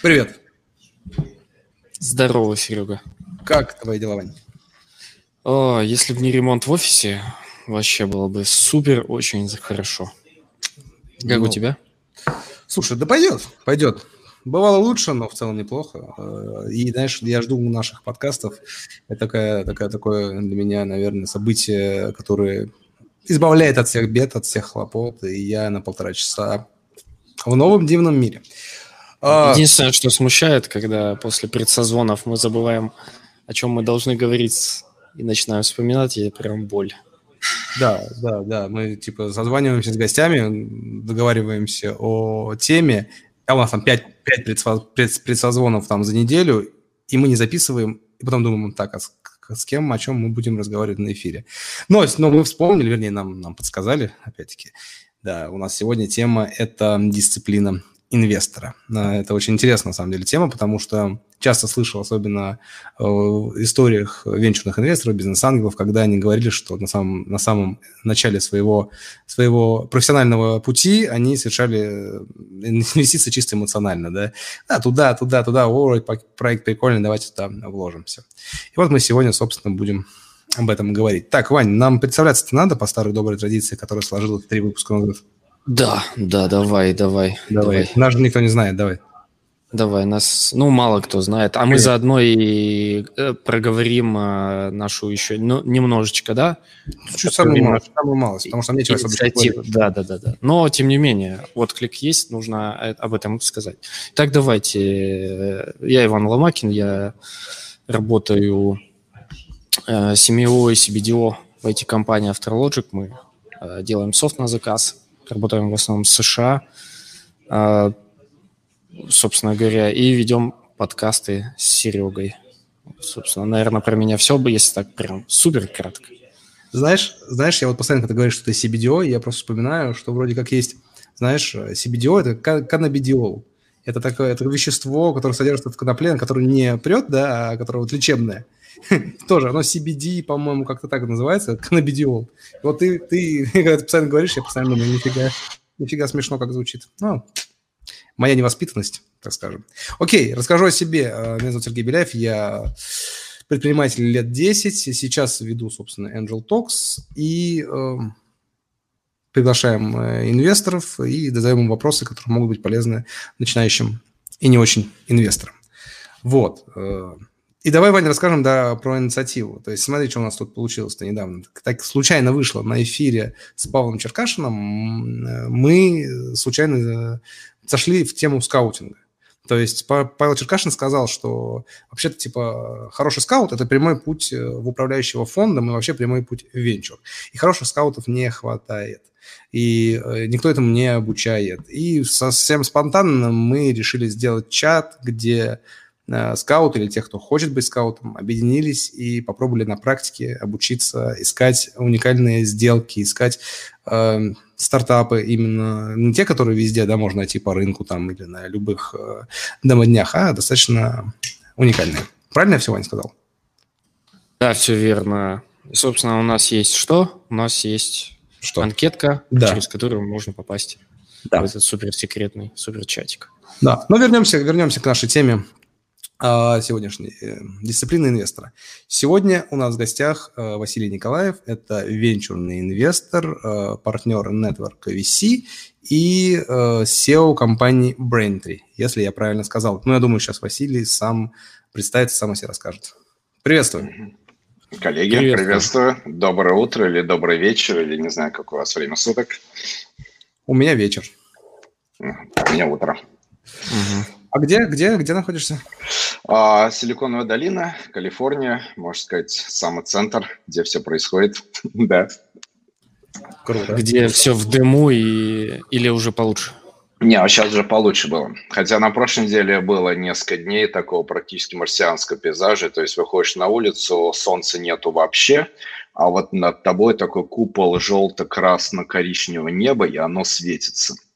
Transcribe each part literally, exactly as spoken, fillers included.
Привет. Здорово, Серега. Как твои дела, Вань? О, если бы не ремонт в офисе, вообще было бы супер, очень хорошо. Как Ну, у тебя? Слушай, да пойдет, пойдет. Бывало лучше, но в целом неплохо. Э, И, знаешь, я жду наших подкастов. Это такая, такая, такое для меня, наверное, событие, которое избавляет от всех бед, от всех хлопот. И я на полтора часа в новом дивном мире. А, Единственное, что смущает, когда после предсезонов мы забываем, о чем мы должны говорить, и начинаем вспоминать, и прям боль. Да, да, да. Мы типа созваниваемся с гостями, договариваемся о теме, а у нас там пять, пять предсво- пред- предсозвонов там за неделю, и мы не записываем, и потом думаем, так, а с, к- с кем, о чем мы будем разговаривать на эфире. Но, но мы вспомнили, вернее, нам, нам подсказали, опять-таки, да, у нас сегодня тема – это дисциплина инвестора. А, Это очень интересная, на самом деле, тема, потому что часто слышал, особенно э, в историях венчурных инвесторов, бизнес-ангелов, когда они говорили, что на самом, на самом начале своего, своего профессионального пути они совершали инвестиции чисто эмоционально. Да, да туда, туда, туда, о, проект прикольный, давайте туда вложимся. И вот мы сегодня, собственно, будем об этом говорить. Так, Вань, нам представляться-то надо по старой доброй традиции, которая сложилась три выпуска назад? Да, да, давай, давай, Давай. давай. Нас же никто не знает, давай. Давай, нас, ну, мало кто знает. А мы Конечно. заодно и э, проговорим э, нашу еще, ну, немножечко, да? Чуть самую малость, самую малость, потому что там нечего особо Инициатива. Да, да, да, да. Но, тем не менее, отклик есть, нужно э, об этом сказать. Так, давайте. э, Я Иван Ломакин, я работаю э, си эм о и си би ди о в ай ти-компании Afterlogic. Мы э, делаем софт на заказ, работаем в основном в США. Э, собственно говоря, и ведем подкасты с Серегой. Собственно, наверное, про меня все бы, если так прям супер кратко. Знаешь, знаешь, я вот постоянно, когда ты говоришь, что ты си би ди о, я просто вспоминаю, что вроде как есть, знаешь, си би ди о – это ка- каннабидиол. Это такое это вещество, которое содержится в конопле, которое не прет, да, а которое вот лечебное. Тоже, оно си би ди, по-моему, как-то так называется, каннабидиол. Вот ты, ты, когда ты постоянно говоришь, я постоянно думаю, нифига, нифига смешно, как звучит. Ну, моя невоспитанность, так скажем. Окей, расскажу о себе. Меня зовут Сергей Беляев, я предприниматель лет десять, сейчас веду, собственно, Angel Talks и э, приглашаем э, инвесторов и задаем им вопросы, которые могут быть полезны начинающим и не очень инвесторам. Вот. Э, и давай, Ваня, расскажем, да, про инициативу. То есть смотри, что у нас тут получилось-то недавно. Так случайно вышло на эфире с Павлом Черкашиным. Мы случайно зашли в тему скаутинга. То есть Павел Черкашин сказал, что вообще-то типа хороший скаут – это прямой путь в управляющего фондом и вообще прямой путь в венчур. И хороших скаутов не хватает. И никто этому не обучает. И совсем спонтанно мы решили сделать чат, где скауты или тех, кто хочет быть скаутом, объединились и попробовали на практике обучиться искать уникальные сделки, искать э, стартапы именно не те, которые везде, да, можно найти по рынку там или на любых э, домоднях, а достаточно уникальные. Правильно я все, Ваня, сказал? Да, все верно. И, собственно, у нас есть что? У нас есть что? Анкетка, да, через которую можно попасть, да, в этот суперсекретный суперчатик. Да, но вернемся, вернемся к нашей теме сегодняшней э, дисциплины инвестора. Сегодня у нас в гостях э, Василий Николаев. Это венчурный инвестор, э, партнер Network ви си и э, си и о компании Braintree, если я правильно сказал. Ну, я думаю, сейчас Василий сам представится, сам о себе расскажет. Приветствую. Коллеги, приветствую. приветствую. Доброе утро или добрый вечер, или не знаю, какое у вас время суток. У меня вечер. У меня утро. Угу. А где, где, где находишься? А, Силиконовая долина, Калифорния, можно сказать, самый центр, где все происходит. Да. Круто. Где все в дыму и... или уже получше? Не, а сейчас же получше было. Хотя на прошлой неделе было несколько дней такого практически марсианского пейзажа. То есть выходишь на улицу, солнца нету вообще, а вот над тобой такой купол желто-красно-коричневого неба, и оно светится.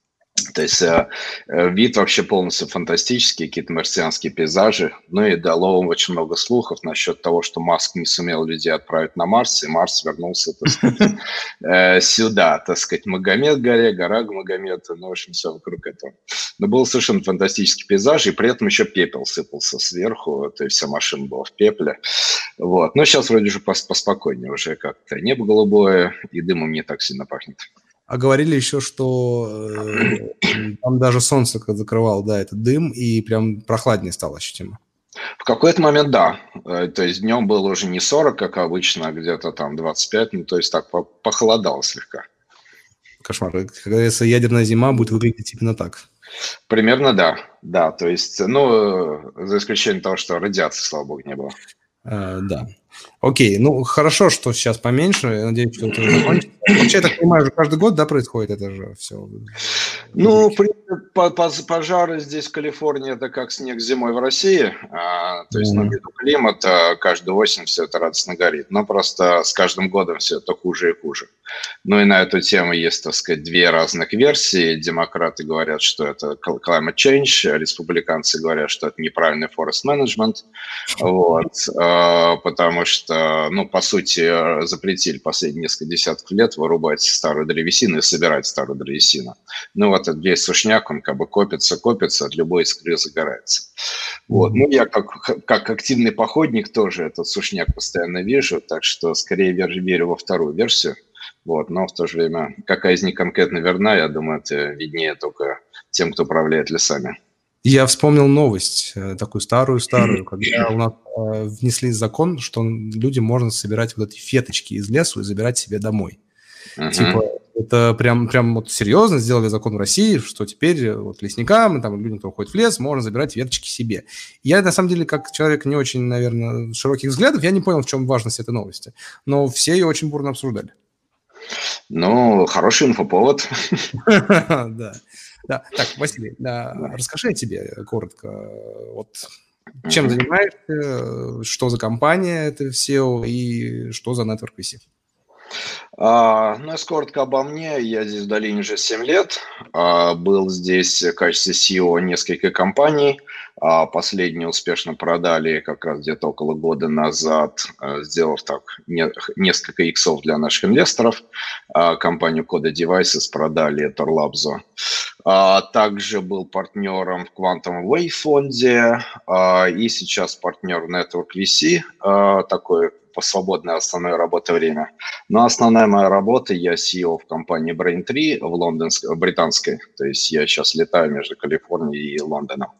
То есть э, э, вид вообще полностью фантастический, какие-то марсианские пейзажи. Ну и дало очень много слухов насчет того, что Маск не сумел людей отправить на Марс, и Марс вернулся, так сказать, э, сюда, так сказать, Магомед-горе, гора Магомед, ну, в общем, все вокруг этого. Но был совершенно фантастический пейзаж, и при этом еще пепел сыпался сверху, то есть вся машина была в пепле. Вот. Но сейчас вроде уже пос- поспокойнее, уже как-то небо голубое, и дымом не так сильно пахнет. А говорили еще, что э, там даже солнце как закрывало, да, этот дым, и прям прохладнее стало ощутимо. В какой-то момент, да. Э, То есть днем было уже не сорок, как обычно, а где-то там двадцать пять, ну, то есть так по- похолодало слегка. Кошмар. Как говорится, ядерная зима будет выглядеть именно так. Примерно, да. Да, то есть, ну, э, за исключением того, что радиации, слава богу, не было. А, да. Окей, ну хорошо, что сейчас поменьше. Я надеюсь, что это уже закончится. Вообще, я так понимаю, уже каждый год, да, происходит это же все? Ну, при- по- по- пожары здесь в Калифорнии это как снег зимой в России. А, то есть, ну, Мгм. ввиду климата каждую осень все это радостно горит. Но просто с каждым годом все это хуже и хуже. Ну и на эту тему есть, так сказать, две разных версии. Демократы говорят, что это cl- climate change, республиканцы говорят, что это неправильный forest management. Вот, а, потому что, ну, по сути, э, запретили последние несколько десятков лет вырубать старую древесину и собирать старую древесину. Ну, вот этот весь сушняк, он как бы копится, копится, от любой искры загорается. Вот. Мгм. Ну, я как, как активный походник тоже этот сушняк постоянно вижу, так что скорее верю, верю во вторую версию. Вот. Но в то же время, какая из них конкретно верна, я думаю, это виднее только тем, кто управляет лесами. Я вспомнил новость, э, такую старую-старую, когда у нас э, внесли закон, что людям можно собирать вот эти веточки из лесу и забирать себе домой. Мгм. Типа, это прям, прям вот серьезно сделали закон в России, что теперь э, вот лесникам, там, людям, кто уходит в лес, можно забирать веточки себе. Я, на самом деле, как человек не очень, наверное, широких взглядов, я не понял, в чем важность этой новости. Но все ее очень бурно обсуждали. Ну, хороший инфоповод. Да. Да. Так, Василий, да, Да. расскажи о тебе коротко. Вот чем занимаешься, что за компания это все и что за Network ви си? А, ну, если коротко обо мне, я здесь в долине уже семь лет, а, был здесь в качестве си и о нескольких компаний, а, последнюю успешно продали как раз где-то около года назад, а, сделав так не- несколько иксов для наших инвесторов, а, компанию Coda Devices продали Torlabs. А, также был партнером в Quantum Wave фонде, а, и сейчас партнер в Network ви си, а, такой по свободной основной работе время. Но основная моя работа, я си и о в компании Braintree в лондонской, британской, то есть я сейчас летаю между Калифорнией и Лондоном.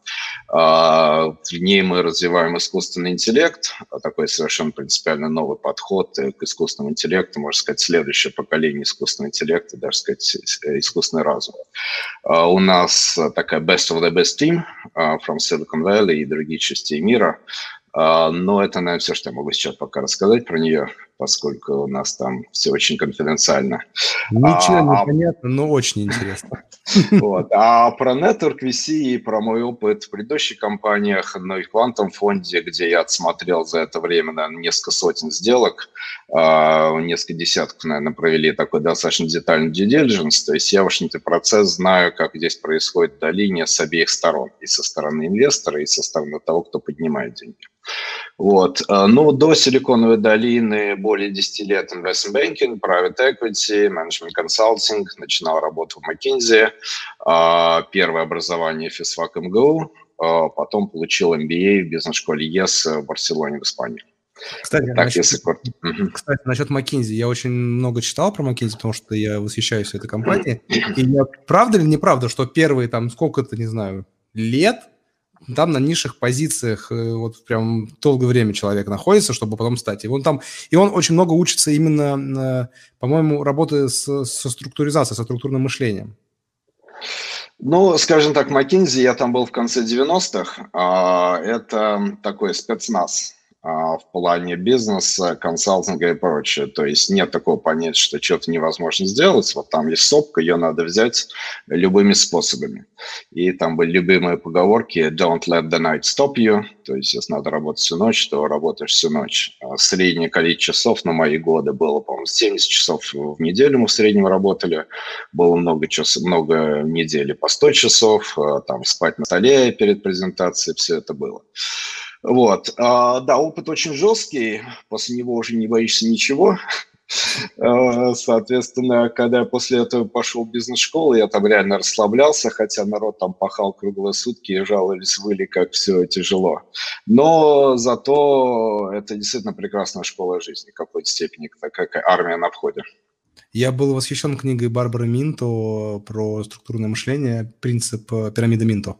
А, В ней мы развиваем искусственный интеллект, такой совершенно принципиально новый подход к искусственному интеллекту, можно сказать, следующее поколение искусственного интеллекта, даже сказать, искусственный разум. А, У нас такая best of the best team а, from Silicon Valley и другие части мира. А, Но это, наверное, все, что я могу сейчас пока рассказать про нее, поскольку у нас там все очень конфиденциально. Ничего не А, а понятно, но очень интересно. вот. А про Network ви си и про мой опыт в предыдущих компаниях, ну и в Quantum фонде, где я отсмотрел за это время, наверное, несколько сотен сделок, а, несколько десятков, наверное, провели такой достаточно детальный due diligence, то есть я, в общем-то, процесс знаю, как здесь происходит в долине с обеих сторон, и со стороны инвестора, и со стороны того, кто поднимает деньги. Вот. а, Ну, до Силиконовой долины более десяти лет investment banking, private equity, management consulting, начинал работу в McKinsey, а, первое образование физфак эм гэ у, а, потом получил эм би эй в бизнес-школе ЕС в Барселоне, в Испании. Кстати, Так, насчет, если коротко. Мгм. кстати, насчет McKinsey. Я очень много читал про McKinsey, потому что я восхищаюсь этой компанией. И я, правда или неправда, что первые там сколько-то, не знаю, лет там на низших позициях э, вот прям долгое время человек находится, чтобы потом стать. И он там, и он очень много учится именно, э, по-моему, работы с, со структуризацией, со структурным мышлением. Ну, скажем так, McKinsey, я там был в конце девяностых, а, это такой спецназ. а, в плане бизнеса, консалтинга и прочее. То есть нет такого понятия, что что-то невозможно сделать. Вот там есть сопка, ее надо взять любыми способами. И там были любимые поговорки «Don't let the night stop you». То есть если надо работать всю ночь, то работаешь всю ночь. Среднее количество часов на мои годы было, по-моему, семьдесят часов в неделю мы в среднем работали. Было много, часов, много недели по сто часов, там спать на столе перед презентацией, все это было. Вот. Да, опыт очень жесткий, после него уже не боишься ничего. Соответственно, когда я после этого пошел в бизнес-школу, я там реально расслаблялся, хотя народ там пахал круглые сутки и жаловались, выли, как все тяжело. Но зато это действительно прекрасная школа жизни в какой-то степени, как армия на входе. Я был восхищен книгой Барбары Минто про структурное мышление, принцип пирамиды Минто.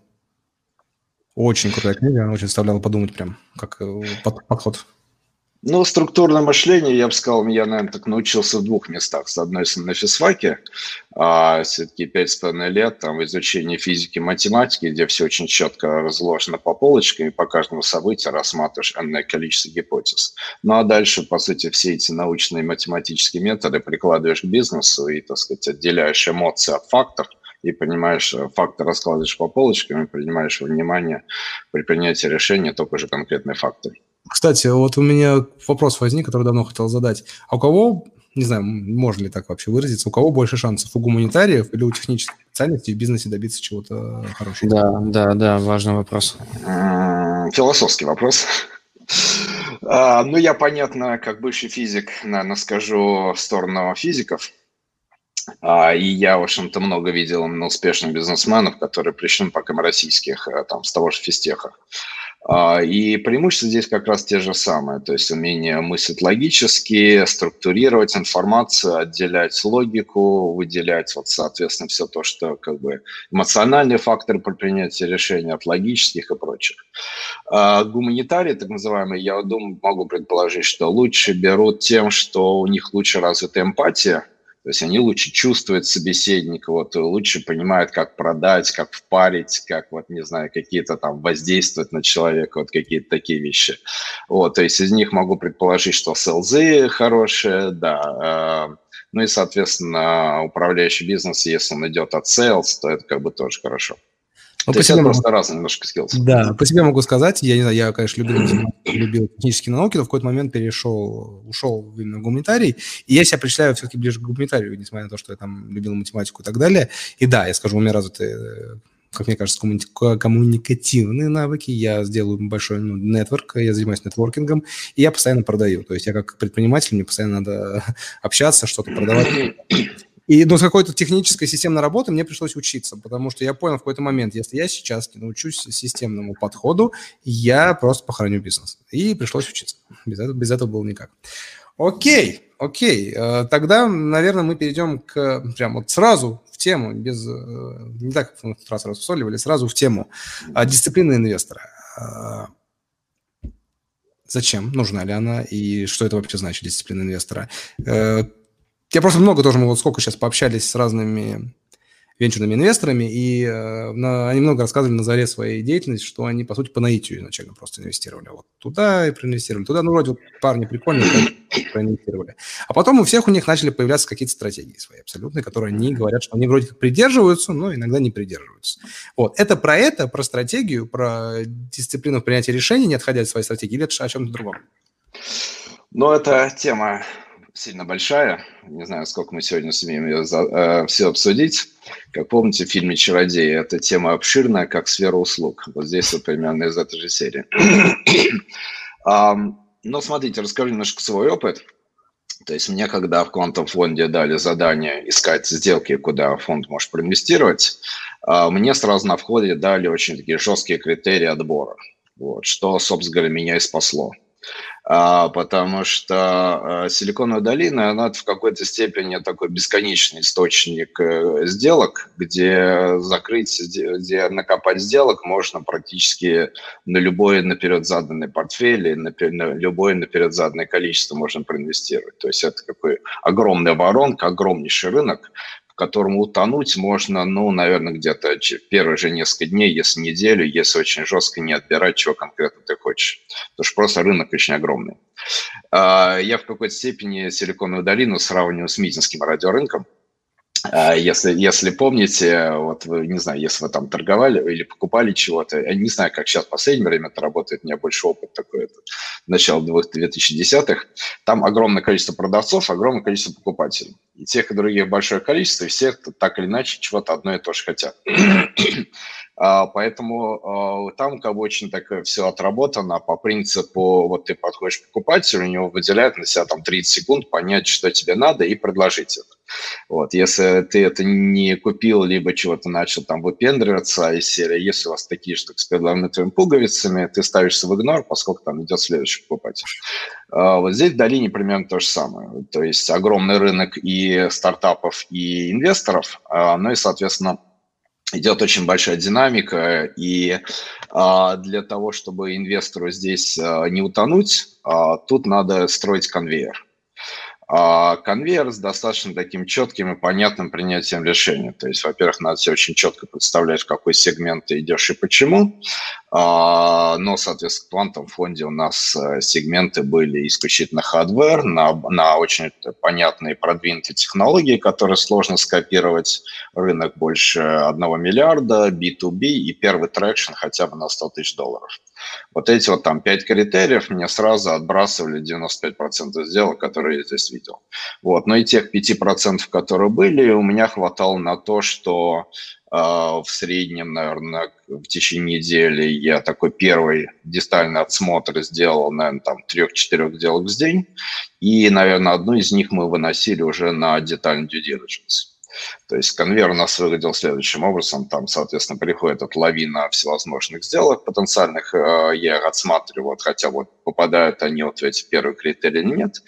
Очень крутая книга, она очень заставляла подумать прям, как подход. Ну, структурное мышление, я бы сказал, я, наверное, так научился в двух местах. С одной стороны, на физфаке, а, все-таки пять с половиной лет там, в изучении физики и математики, где все очень четко разложено по полочкам, и по каждому событию рассматриваешь энное количество гипотез. Ну, а дальше, по сути, все эти научные математические методы прикладываешь к бизнесу и, так сказать, отделяешь эмоции от фактов, и понимаешь, факты раскладываешь по полочкам и принимаешь во внимание при принятии решения только же конкретные факты. Кстати, вот у меня вопрос возник, который давно хотел задать. А у кого, не знаю, можно ли так вообще выразиться, у кого больше шансов, у гуманитариев или у технических специальностей в бизнесе добиться чего-то хорошего? Да, да, да, важный вопрос. Философский вопрос. Ну, я, понятно, как бывший физик, наверное, скажу в сторону физиков. И я, в общем-то, много видел именно успешных бизнесменов, которые пришли, пока российских, там, с того же физтеха. И преимущества здесь как раз те же самые, то есть умение мыслить логически, структурировать информацию, отделять логику, выделять, вот, соответственно, все то, что как бы эмоциональные факторы при принятии решений от логических и прочих. А гуманитарии, так называемые, я думаю, могу предположить, что лучше берут тем, что у них лучше развита эмпатия. То есть они лучше чувствуют собеседника, вот, лучше понимают, как продать, как впарить, как, вот, не знаю, какие-то там воздействовать на человека, вот какие-то такие вещи. Вот, то есть из них могу предположить, что селзы хорошие, да. Ну и, соответственно, управляющий бизнес, если он идет от sales, то это как бы тоже хорошо. Ну, то есть это просто разные немножко skills. Да, по себе могу сказать, я не знаю, я, конечно, любил математику, любил технические науки, но в какой-то момент перешел, ушел именно в гуманитарий, и я себя причисляю все-таки ближе к гуманитарию, несмотря на то, что я там любил математику и так далее. И да, я скажу, у меня развиты, как мне кажется, коммуни- коммуникативные навыки, я сделаю большой ну, нетворк, я занимаюсь нетворкингом, и я постоянно продаю. То есть я как предприниматель, мне постоянно надо общаться, что-то продавать. И ну, с какой-то технической системной работы мне пришлось учиться, потому что я понял в какой-то момент, если я сейчас не научусь системному подходу, я просто похороню бизнес. И пришлось учиться. Без этого, без этого было никак. Окей, окей. Тогда, наверное, мы перейдем к прям вот сразу в тему, без, не так, как в этот раз рассоливали, сразу в тему дисциплины инвестора. Зачем? Нужна ли она? И что это вообще значит, дисциплина инвестора? Я просто много тоже, мы вот сколько сейчас пообщались с разными венчурными инвесторами, и э, на, они много рассказывали на заре своей деятельности, что они, по сути, по наитию изначально просто инвестировали. Вот туда и проинвестировали, туда. Ну, вроде вот парни прикольные, проинвестировали. А потом у всех у них начали появляться какие-то стратегии свои абсолютные, которые они говорят, что они вроде как придерживаются, но иногда не придерживаются. Вот. Это про это, про стратегию, про дисциплину в принятии решений, не отходя от своей стратегии, или это о чем-то другом? Ну, это тема сильно большая. Не знаю, сколько мы сегодня сумеем ее за, э, все обсудить. Как помните, в фильме «Чародеи» эта тема обширная, как сфера услуг. Вот здесь вот примерно из этой же серии. Но смотрите, расскажу немножко свой опыт. То есть мне, когда в квантум-фонде дали задание искать сделки, куда фонд может проинвестировать, мне сразу на входе дали очень такие жесткие критерии отбора. Вот, что, собственно говоря, меня и спасло. А, потому что а, Силиконовая долина, она в какой-то степени такой бесконечный источник э, сделок, где закрыть, где накопать сделок можно практически на любой наперед заданный портфель и на, на любое наперед заданное количество можно проинвестировать. То есть это какой огромная воронка, огромнейший рынок, в которому утонуть можно, ну, наверное, где-то первые же несколько дней, если неделю, если очень жестко не отбирать, чего конкретно ты хочешь. Потому что просто рынок очень огромный. Я в какой-то степени Силиконовую долину сравниваю с митинским радиорынком. Если, если помните, вот вы, не знаю, если вы там торговали или покупали чего-то, я не знаю, как сейчас в последнее время это работает, у меня больше опыт такой, это начало две тысячи десятых, там огромное количество продавцов, огромное количество покупателей. И тех, и других большое количество, и все так или иначе чего-то одно и то же хотят. Поэтому там как бы очень так все отработано по принципу, вот ты подходишь к покупателю, у него выделяет на себя там тридцать секунд понять, что тебе надо, и предложить это. Вот, если ты это не купил, либо чего-то начал там выпендриваться из серии, если у вас такие штуки с перламутровыми пуговицами, ты ставишься в игнор, поскольку там идет следующий покупатель. Вот здесь в долине примерно то же самое. То есть огромный рынок и стартапов, и инвесторов, ну и, соответственно, идет очень большая динамика, и а, для того, чтобы инвестору здесь а, не утонуть, а, тут надо строить конвейер. А, конвейер с достаточно таким четким и понятным принятием решения. То есть, во-первых, надо себе очень четко представлять, в какой сегмент ты идешь и почему. А, но, соответственно, в квантовом фонде у нас сегменты были исключительно hardware, на, на очень понятные продвинутые технологии, которые сложно скопировать. Рынок больше одного миллиарда, би ту би и первый трекшн хотя бы на сто тысяч долларов. Вот эти вот там пять критериев мне сразу отбрасывали девяносто пять процентов сделок, которые я здесь видел. Вот. Но и тех пять процентов, которые были, у меня хватало на то, что э, в среднем, наверное, в течение недели я такой первый дистальный отсмотр сделал, наверное, там трех-четырех сделок в день. И, наверное, одну из них мы выносили уже на детальный due diligence. То есть конвейер у нас выглядел следующим образом. Там, соответственно, приходит от лавина всевозможных сделок потенциальных. Я их отсматриваю, вот, хотя вот попадают они вот в эти первые критерии или нет.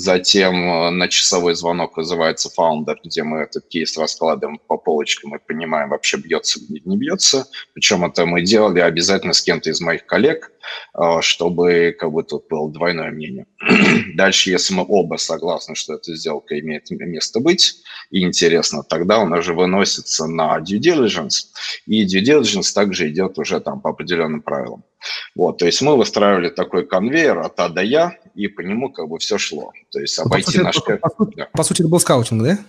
Затем на часовой звонок вызывается фаундер, где мы этот кейс раскладываем по полочкам и понимаем, вообще бьется или не бьется. Причем это мы делали обязательно с кем-то из моих коллег, чтобы как бы тут было двойное мнение. Дальше, если мы оба согласны, что эта сделка имеет место быть и интересно, тогда он уже выносится на due diligence, и due diligence также идет уже там по определенным правилам. Вот, то есть мы выстраивали такой конвейер от А до Я, и по нему как бы все шло. То есть обойти по сути, наш... По, по, да. по сути, это был скаутинг, да?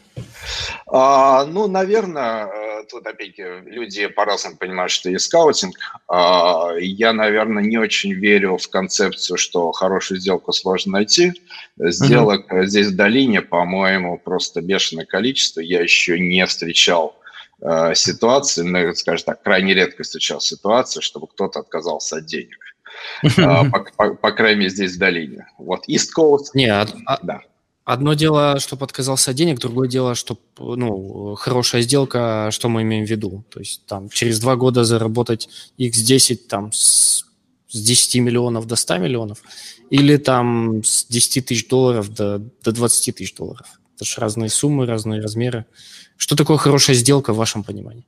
А, ну, наверное, тут опять-таки люди по-разному понимают, что есть скаутинг. А, я, наверное, не очень верю в концепцию, что хорошую сделку сложно найти. Сделок uh-huh. здесь в долине, по-моему, просто бешеное количество. Я еще не встречал ситуации, ну, скажем так, крайне редко встречал ситуацию, чтобы кто-то отказался от денег. По, по, по крайней мере, здесь в долине. Вот East Coast... Нет, да. Одно дело, чтобы отказался от денег, другое дело, чтобы, ну, хорошая сделка, что мы имеем в виду. То есть там через два года заработать икс десять там с, с десяти миллионов до ста миллионов или там с десяти тысяч долларов до, до двадцати тысяч долларов. Это же разные суммы, разные размеры. Что такое хорошая сделка в вашем понимании?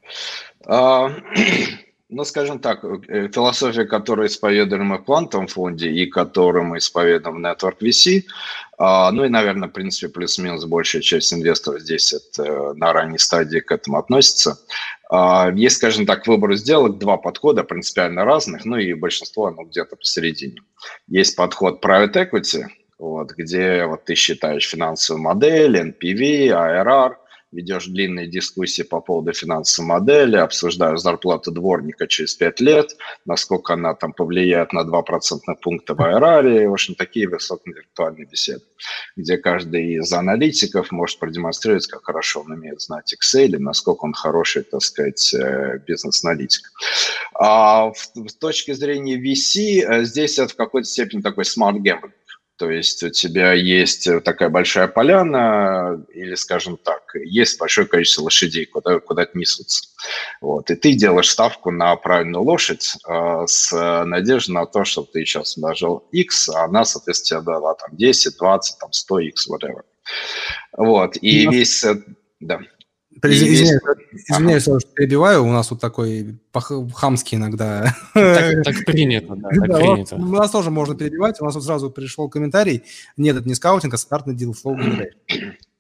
А, ну, скажем так, философия, которую исповедуем мы в квантовом фонде и которую мы исповедуем в Network ви си, а, ну и, наверное, в принципе, плюс-минус большая часть инвесторов здесь это, на ранней стадии к этому относится. А, есть, скажем так, к выбору сделок два подхода принципиально разных, ну и большинство оно где-то посередине. Есть подход private equity, вот, где вот, ты считаешь финансовую модель, эн пи ви, эй ар ар, ведешь длинные дискуссии по поводу финансовой модели, обсуждаешь зарплату дворника через пять лет, насколько она там повлияет на два процентных пункта в эй ар ар, в общем, такие высокоинтеллектуальные беседы, где каждый из аналитиков может продемонстрировать, как хорошо он умеет знать Excel, и насколько он хороший, так сказать, бизнес-аналитик. А с точки зрения ви си, здесь это в какой-то степени такой smart gambling. То есть у тебя есть такая большая поляна, или, скажем так, есть большое количество лошадей, куда, куда-то несутся. Вот. И ты делаешь ставку на правильную лошадь э, с надеждой на то, что ты сейчас вложил X, а она, соответственно, тебе дала там десять, двадцать, там сто X, whatever. Вот. И у весь... Да. Извиняюсь, извиняюсь, что перебиваю, у нас вот такой хамский иногда. Так, так принято, да, так да, принято. У нас тоже можно перебивать, у нас вот сразу пришел комментарий, нет, это не скаутинг, а стандартный deal flow.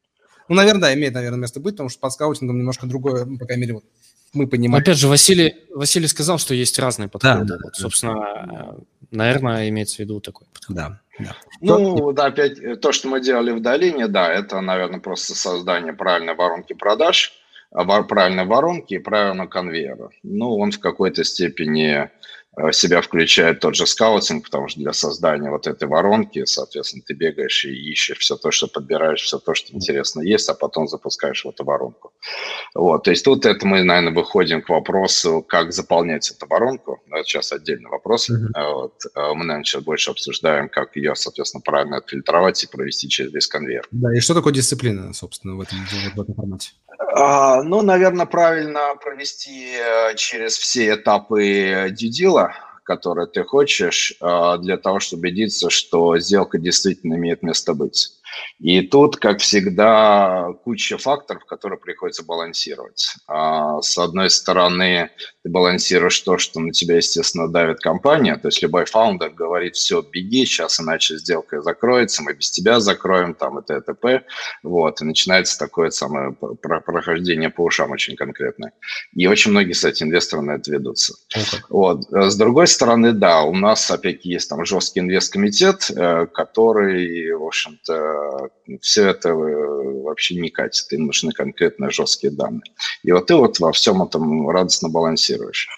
Ну, наверное, да, имеет, наверное, место быть, потому что под скаутингом немножко другое, ну, по крайней мере, вот мы понимаем. Опять же, Василий, Василий сказал, что есть разные подходы. Да, вот, да, собственно, наверное, имеется в виду такой подход. Да, да. Ну, да, опять то, что мы делали в долине, да, это, наверное, просто создание правильной воронки продаж, правильной воронки и правильного конвейера. Ну, он в какой-то степени в себя включает тот же скаутинг, потому что для создания вот этой воронки, соответственно, ты бегаешь и ищешь все то, что подбираешь, все то, что интересно есть, а потом запускаешь в эту воронку. Вот, то есть тут это мы, наверное, выходим к вопросу, как заполнять эту воронку. Это сейчас отдельный вопрос. Mm-hmm. Вот, мы, наверное, сейчас больше обсуждаем, как ее, соответственно, правильно отфильтровать и провести через весь конвейер. Да, и что такое дисциплина, собственно, в этом, в этом формате? А, ну, наверное, правильно провести через все этапы дьюдила, которые ты хочешь, для того, чтобы убедиться, что сделка действительно имеет место быть. И тут, как всегда, куча факторов, которые приходится балансировать. С одной стороны, ты балансируешь то, что на тебя, естественно, давит компания. То есть любой фаундер говорит: все, беги, сейчас иначе сделка закроется, мы без тебя закроем, там, и т.д. Вот, и начинается такое самое прохождение по ушам очень конкретное. И очень многие, кстати, инвесторы на это ведутся. Okay. Вот. С другой стороны, да, у нас, опять-таки, есть там жесткий инвесткомитет, который, в общем-то, все это вообще не катит, им нужны конкретно жесткие данные. И вот ты вот во всем этом радостно балансируешь.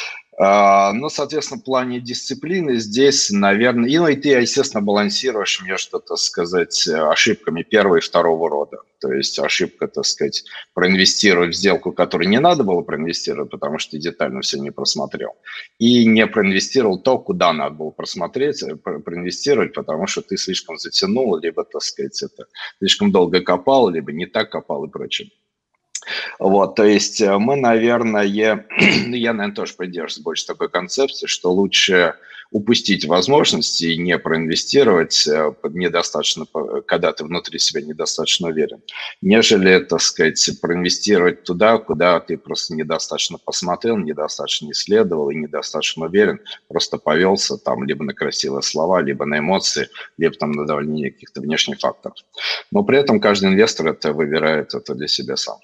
Ну, соответственно, в плане дисциплины здесь, наверное, и, ну, и ты, естественно, балансируешь между, так сказать, ошибками первого и второго рода. То есть ошибка, так сказать, проинвестировать в сделку, которую не надо было проинвестировать, потому что ты детально все не просмотрел. И не проинвестировал то, куда надо было просмотреть, проинвестировать, потому что ты слишком затянул, либо, так сказать, это слишком долго копал, либо не так копал и прочее. Вот, то есть мы, наверное, я, наверное, тоже придерживаюсь больше такой концепции, что лучше упустить возможности и не проинвестировать недостаточно, когда ты внутри себя недостаточно уверен, нежели, так сказать, проинвестировать туда, куда ты просто недостаточно посмотрел, недостаточно исследовал и недостаточно уверен, просто повелся там либо на красивые слова, либо на эмоции, либо там на давление каких-то внешних факторов. Но при этом каждый инвестор это выбирает это для себя сам.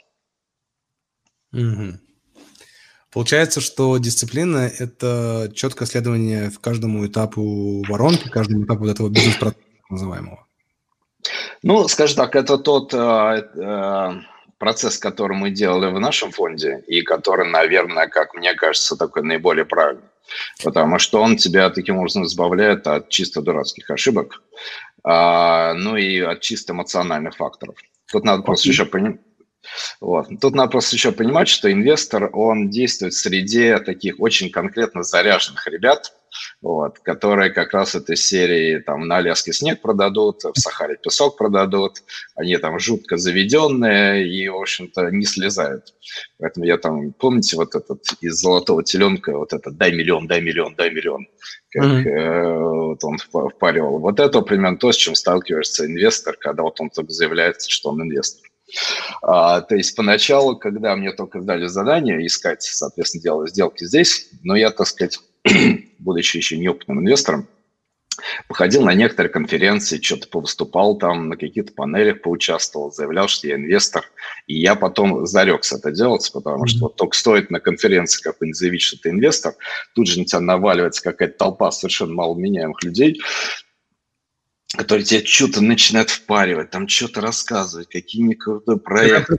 Угу. Получается, что дисциплина – это четкое следование в каждому этапу воронки, каждому этапу вот этого бизнес-процесса называемого. Ну, скажем так, это тот э, э, процесс, который мы делали в нашем фонде, и который, наверное, как мне кажется, такой наиболее правильный. Потому что он тебя таким образом избавляет от чисто дурацких ошибок, э, ну и от чисто эмоциональных факторов. Тут надо просто еще понимать. Вот. Тут надо просто еще понимать, что инвестор, он действует в среде таких очень конкретно заряженных ребят, вот, которые как раз этой серии там на Аляске снег продадут, в Сахаре песок продадут, они там жутко заведенные и, в общем-то, не слезают. Поэтому я там, помните, вот этот из «Золотого теленка», вот этот «дай миллион, дай миллион, дай миллион», как mm-hmm. э, вот он впаривал. Вот это примерно то, с чем сталкивается инвестор, когда вот он только заявляет, что он инвестор. А, то есть поначалу, когда мне только дали задание искать, соответственно, делать сделки здесь, но я, так сказать, будучи еще неопытным инвестором, походил на некоторые конференции, что-то повыступал там, на каких-то панелях поучаствовал, заявлял, что я инвестор, и я потом зарекся это делать, потому что вот только стоит на конференции какой-нибудь заявить, что ты инвестор, тут же на тебя наваливается какая-то толпа совершенно маломеняемых людей, которые тебе что-то начинают впаривать, там что-то рассказывать, какие-нибудь проекты.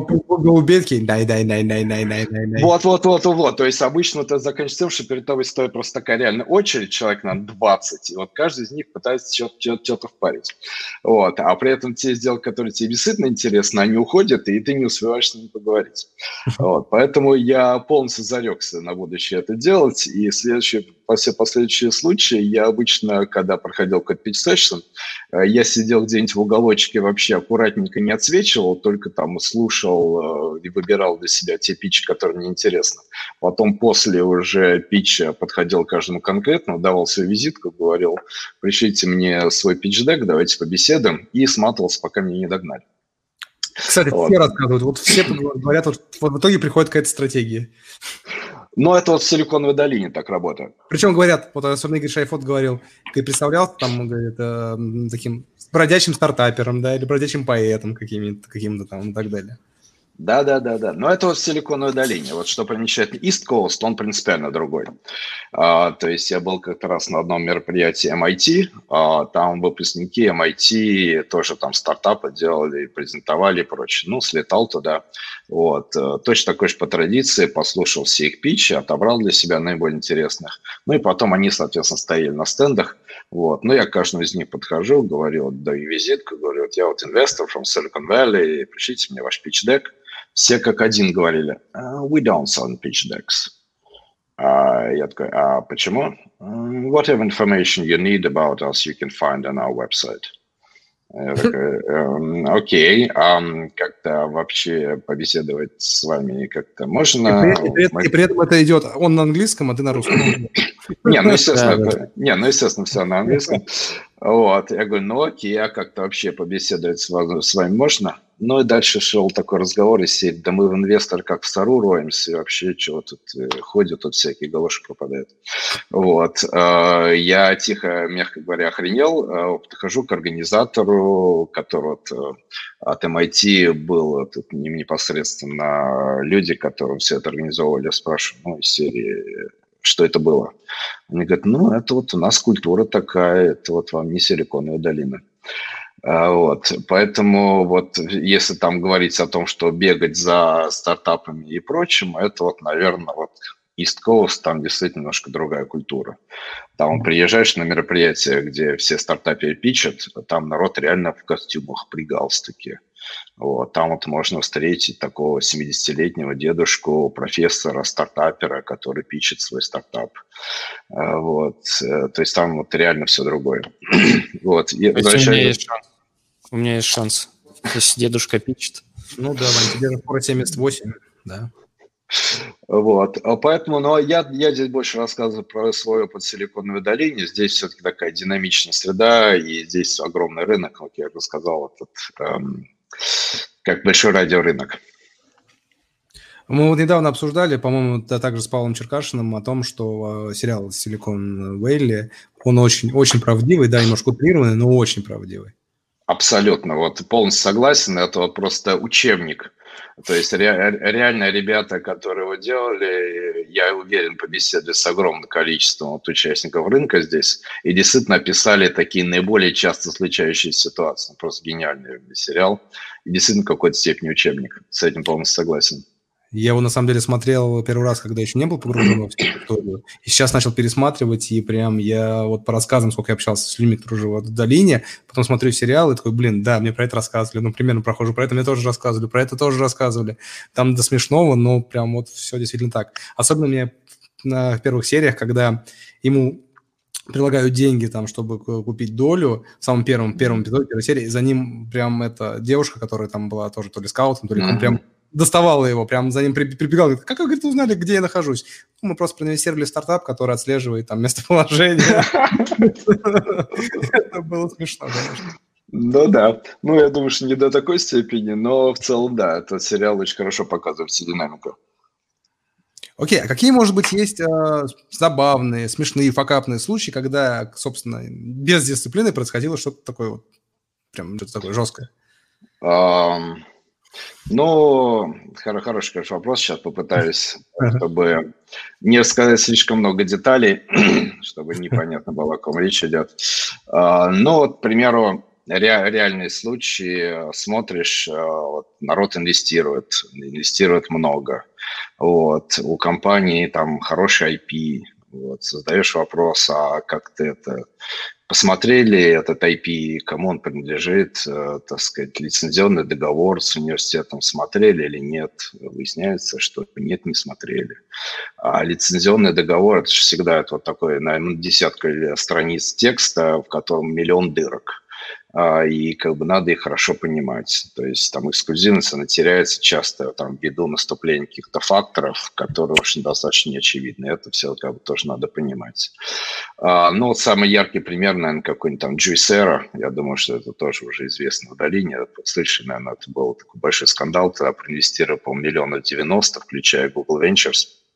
Вот-вот-вот-вот. То есть обычно это заканчивается тем, что перед тобой стоит просто такая реальная очередь, человек на двадцать, и вот каждый из них пытается что-то, что-то впарить. Вот. А при этом те сделки, которые тебе действительно интересны, они уходят, и ты не успеваешь с ними поговорить. Вот. Поэтому я полностью зарекся на будущее это делать, и следующие, все последующие случаи я обычно, когда проходил какой-то питч-сессион, я сидел где-нибудь в уголочке, вообще аккуратненько не отсвечивал, только там слушал и выбирал для себя те питчи, которые мне интересны. Потом после уже питча подходил к каждому конкретно, давал свою визитку, говорил: пришлите мне свой питч-дек, давайте побеседуем, и сматывался, пока меня не догнали. Кстати, вот. Все рассказывают, вот все говорят, вот, вот в итоге приходит какая-то стратегия. Но это вот в Силиконовой долине так работает. Причем говорят, вот особенно Игорь Шайфот говорил, ты представлял там, говорит, э, таким бродячим стартапером, да, или бродячим поэтом каким-то, каким-то там и так далее. Да, да, да, да. Но это вот в Силиконовой долине. Вот что примечательно, East Coast, он принципиально другой. А, то есть я был как-то раз на одном мероприятии эм ай ти, а, там выпускники эм ай ти тоже там стартапы делали, презентовали и прочее. Ну, слетал туда. Вот. Точно такой же по традиции, послушал все их питчи, отобрал для себя наиболее интересных. Ну и потом они, соответственно, стояли на стендах. Вот. Ну, я к каждому из них подхожу, говорю, даю визитку, говорю, вот я вот инвестор from Silicon Valley, пришлите мне ваш pitch-deck. Все как один говорили, uh, we don't sell pitch decks. Uh, я такой, а почему? Uh, whatever information you need about us, you can find on our website. Я такой, окей, okay, um, как-то вообще побеседовать с вами как-то можно? И при, и, при, и при этом это идет, он на английском, а ты на русском. Не, ну, естественно, не, ну, естественно, все на английском. Вот, я говорю, ну, окей, а как-то вообще побеседовать с вами можно? Ну, и дальше шел такой разговор из серии, да мы в инвестор как в стару роемся, вообще чего тут ходят, тут всякие галоши пропадают. Вот, я тихо, мягко говоря, охренел, подхожу к организатору, который вот от эм ай ти был тут непосредственно люди, которые все это организовывали, спрашиваю, ну, из серии... Что это было? Они говорят, ну, это вот у нас культура такая, это вот вам не Силиконовая долина. А, вот, поэтому вот если там говорить о том, что бегать за стартапами и прочим, это вот, наверное, вот East Coast, там действительно немножко другая культура. Там приезжаешь на мероприятие, где все стартаперы питчат, там народ реально в костюмах при галстуке. Вот, там вот можно встретить такого семидесятилетнего дедушку, профессора, стартапера, который питчит свой стартап. Вот, то есть там вот реально все другое. Вот. И возвращаясь... у, меня есть шанс. у меня есть шанс, если дедушка питчит. Ну да, Вань, тебе же скоро семьдесят восемь, да. Вот, поэтому, но я, я здесь больше рассказываю про свой опыт в Силиконовой долине. Здесь все-таки такая динамичная среда, и здесь огромный рынок, как я уже сказал, этот, эм, как большой радиорынок. Мы вот недавно обсуждали, по-моему, да, также с Павлом Черкашиным, о том, что э, сериал «Силикон Вэлли», он очень, очень правдивый, да, немножко утрированный, но очень правдивый. Абсолютно, вот полностью согласен, это вот просто учебник. То есть ре, реально ребята, которые его делали, я уверен, побеседовали с огромным количеством вот участников рынка здесь, и действительно описали такие наиболее часто случающиеся ситуации. Просто гениальный сериал, и действительно в какой-то степени учебник. С этим полностью согласен. Я его, на самом деле, смотрел первый раз, когда еще не был погружен в эту историю. И сейчас начал пересматривать, и прям я вот по рассказам, сколько я общался с людьми, которые живут в долине, потом смотрю сериал и такой, блин, да, мне про это рассказывали, ну, примерно прохожу, про это мне тоже рассказывали, про это тоже рассказывали. Там до смешного, но прям вот все действительно так. Особенно мне на первых сериях, когда ему прилагают деньги, там, чтобы купить долю в самом первом, первом эпизоде первой серии, и за ним прям эта девушка, которая там была тоже то ли скаутом, то ли он прям доставала его, прям за ним прибегал, говорит, как вы, говорит, узнали, где я нахожусь? Мы просто проинвестировали в стартап, который отслеживает там местоположение. Это было смешно, конечно. Ну да, ну я думаю, что не до такой степени, но в целом да, этот сериал очень хорошо показывает всю динамику. Окей, а какие, может быть, есть э, забавные, смешные, факапные случаи, когда, собственно, без дисциплины происходило что-то такое вот, прям что-то такое жесткое? Um... Ну, хороший, конечно, вопрос. Сейчас попытаюсь, чтобы не рассказать слишком много деталей, чтобы непонятно было, о ком речь идет. Ну, вот, к примеру, ре- реальные случаи. Смотришь, вот, народ инвестирует, инвестирует много. Вот, у компании там хороший ай пи. Вот, создаешь вопрос, а как ты это... Посмотрели этот ай пи, кому он принадлежит, э, так сказать, лицензионный договор с университетом смотрели или нет. Выясняется, что нет, не смотрели. А лицензионный договор, это же всегда это вот такой, наверное, десятка страниц текста, в котором миллион дырок. А, и как бы надо их хорошо понимать. То есть там эксклюзивность, она теряется часто там, ввиду наступления каких-то факторов, которые очень достаточно неочевидны. Это все как бы тоже надо понимать. А, ну вот самый яркий пример, наверное, какой-нибудь там Juicera. Я думаю, что это тоже уже известно в долине. Слышали, наверное, это был такой большой скандал. Тогда проинвестировали, по-моему, миллионов девяносто, включая Google Ventures.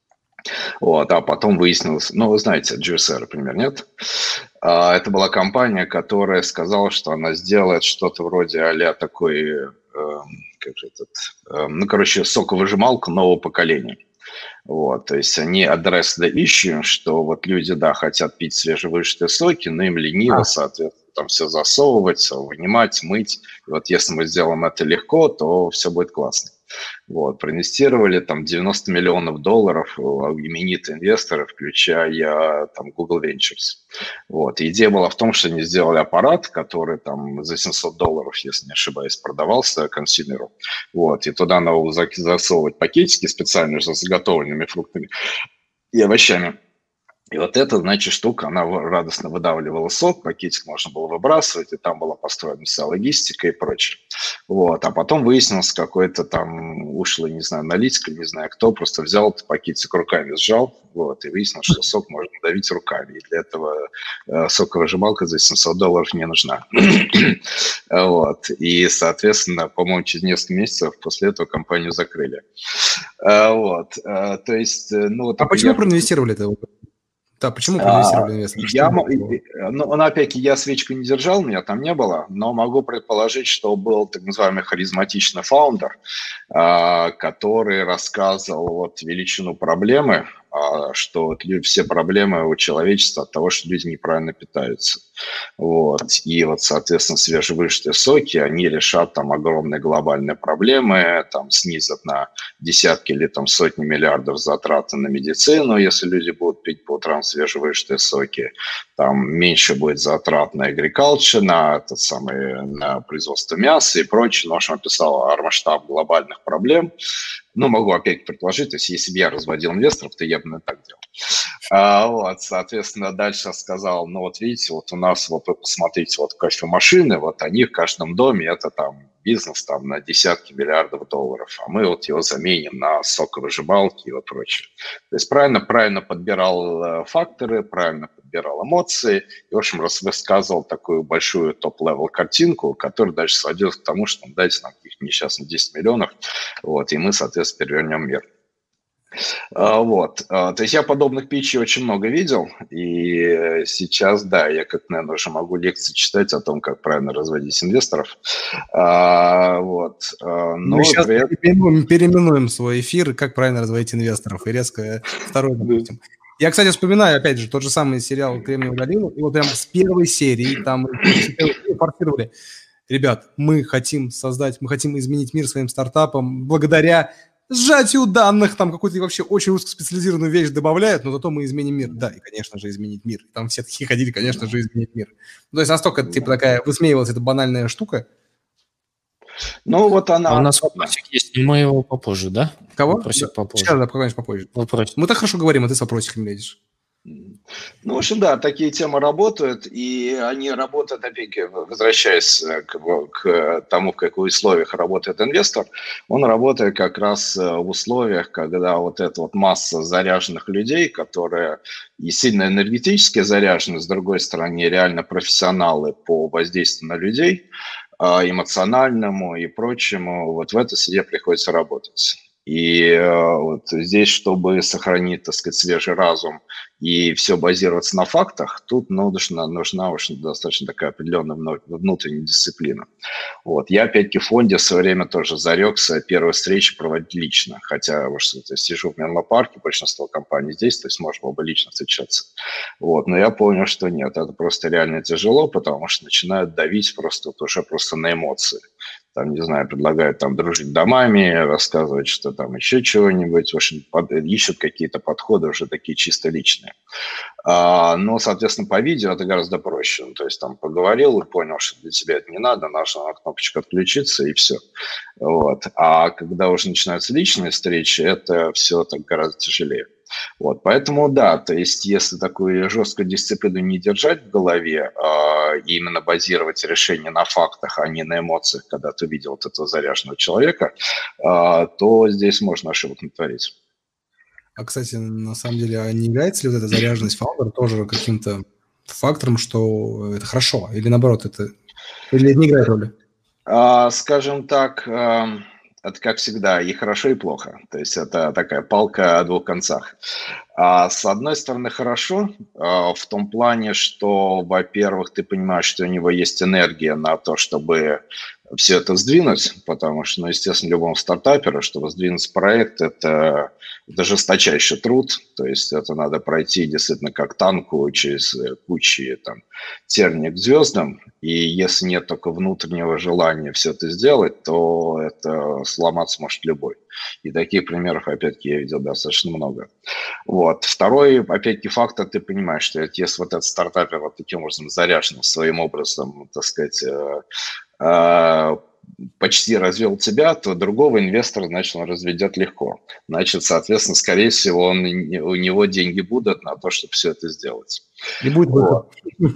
Вот, а потом выяснилось, ну, вы знаете, джи эс ар, например, нет? А, это была компания, которая сказала, что она сделает что-то вроде а-ля такой, э, как же этот, э, ну, короче, соковыжималку нового поколения. Вот, то есть они address the issue, что вот люди, да, хотят пить свежевыжатые соки, но им лениво, а. соответственно, там все засовывать, вынимать, мыть. И вот если мы сделаем это легко, то все будет классно. Вот, проинвестировали там девяносто миллионов долларов именитые инвесторы, включая там Google Ventures. Вот, и идея была в том, что они сделали аппарат, который там за семьсот долларов, если не ошибаюсь, продавался консюмеру. Вот, и туда надо засовывать пакетики специально с заготовленными фруктами и овощами. И вот эта, значит, штука, она радостно выдавливала сок, пакетик можно было выбрасывать, и там была построена вся логистика и прочее. Вот. А потом выяснилось, какой-то там ушлый, не знаю, аналитик, не знаю кто, просто взял этот пакетик руками, сжал, вот, и выяснилось, что сок можно давить руками. И для этого э, соковыжималка за семьсот долларов не нужна. Вот. И, соответственно, по-моему, через несколько месяцев после этого компанию закрыли. Вот. То есть, ну... А почему проинвестировали это? Да, почему проинвестировали инвесторы? Я, ну, ну, опять-таки, я свечку не держал, меня там не было, но могу предположить, что был так называемый харизматичный фаундер, который рассказывал вот величину проблемы, что вот все проблемы у человечества от того, что люди неправильно питаются. Вот. И вот, соответственно, свежевыжатые соки, они решат там огромные глобальные проблемы, там снизят на десятки или там сотни миллиардов затраты на медицину, если люди будут пить по утрам свежевыжатые соки, там меньше будет затрат на agriculture, на, тот самый, на производство мяса и прочее. Ну, в общем, описал масштаб глобальных проблем. Ну, могу опять предположить, то есть если бы я разводил инвесторов, то я бы не так делал. А, вот, соответственно, дальше сказал, ну вот видите, вот у нас, вот вы посмотрите, вот кофемашины, вот они в каждом доме, это там бизнес там на десятки миллиардов долларов, а мы вот его заменим на соковыжималки и вот прочее. То есть правильно, правильно подбирал факторы, правильно подбирал эмоции и, в общем, рассказывал такую большую топ-левел картинку, которая дальше сводилась к тому, что дайте нам каких-то несчастных десять миллионов, вот, и мы, соответственно, перевернем мир. Вот. То есть я подобных питчей очень много видел, и сейчас, да, я как, наверное, уже могу лекции читать о том, как правильно разводить инвесторов. Вот. Но мы сейчас при... переименуем, переименуем свой эфир, как правильно разводить инвесторов, и резко второй, допустим. Я, кстати, вспоминаю, опять же, тот же самый сериал «Кремниевая долина», и вот прям с первой серии там форсировали. Ребят, мы хотим создать, мы хотим изменить мир своим стартапом благодаря сжатию данных, там какую-то вообще очень узкоспециализированную вещь добавляют, но зато мы изменим мир. Да, и, конечно же, изменить мир. Там все такие ходили, конечно же, изменить мир. То есть настолько, типа, такая высмеивалась эта банальная штука. Ну, вот она... А у нас вопросик есть, мы его попозже, да? Кого? Вопросик да. попозже. Сейчас, да, конечно, попозже. Вопрос. Мы так хорошо говорим, а ты с вопросиками лезешь. Ну, в общем, да, такие темы работают, и они работают, опять-таки, возвращаясь к, к тому, в каких условиях работает инвестор, он работает как раз в условиях, когда вот эта вот масса заряженных людей, которые и сильно энергетически заряжены, с другой стороны, реально профессионалы по воздействию на людей, эмоциональному и прочему, вот в этой среде приходится работать. И э, вот здесь, чтобы сохранить, так сказать, свежий разум и все базироваться на фактах, тут нужна, нужна очень достаточно такая определенная внутренняя дисциплина. Вот. Я, опять-таки, в фонде в свое время тоже зарекся первые встречи проводить лично, хотя вот, то есть, сижу в Менло-парке, большинство компаний здесь, то есть можно было бы лично встречаться. Вот. Но я понял, что нет, это просто реально тяжело, потому что начинают давить просто вот уже просто на эмоции. Там, не знаю, предлагают там дружить домами, рассказывать, что там еще чего-нибудь, в общем, под, ищут какие-то подходы уже такие чисто личные. А, но, соответственно, по видео это гораздо проще. Ну, то есть там поговорил и понял, что для тебя это не надо, нажал на кнопочку «отключиться» и все. Вот. А когда уже начинаются личные встречи, это все так гораздо тяжелее. Вот, поэтому да, то есть если такую жесткую дисциплину не держать в голове, а именно базировать решение на фактах, а не на эмоциях, когда ты увидел вот этого заряженного человека, а, то здесь можно ошибок натворить. А, кстати, на самом деле, а не является ли вот эта заряженность фаундера тоже каким-то фактором, что это хорошо, или наоборот, это или не играет роли? А, скажем так... А... это, как всегда, и хорошо, и плохо. То есть это такая палка о двух концах. А, с одной стороны, хорошо, а, в том плане, что, во-первых, ты понимаешь, что у него есть энергия на то, чтобы все это сдвинуть, потому что, ну, естественно, любому стартаперу, чтобы сдвинуть проект, это, это жесточайший труд, то есть это надо пройти действительно как танку через кучи там терний к звездам, и если нет только внутреннего желания все это сделать, то это сломаться может любой. И таких примеров, опять-таки, я видел достаточно много. Вот. Второй, опять-таки, фактор, ты понимаешь, что если вот этот стартапер вот таким образом заряжен своим образом, так сказать, почти развел тебя, то другого инвестора, значит, он разведет легко. Значит, соответственно, скорее всего, он, у него деньги будут на то, чтобы все это сделать. И будет вот.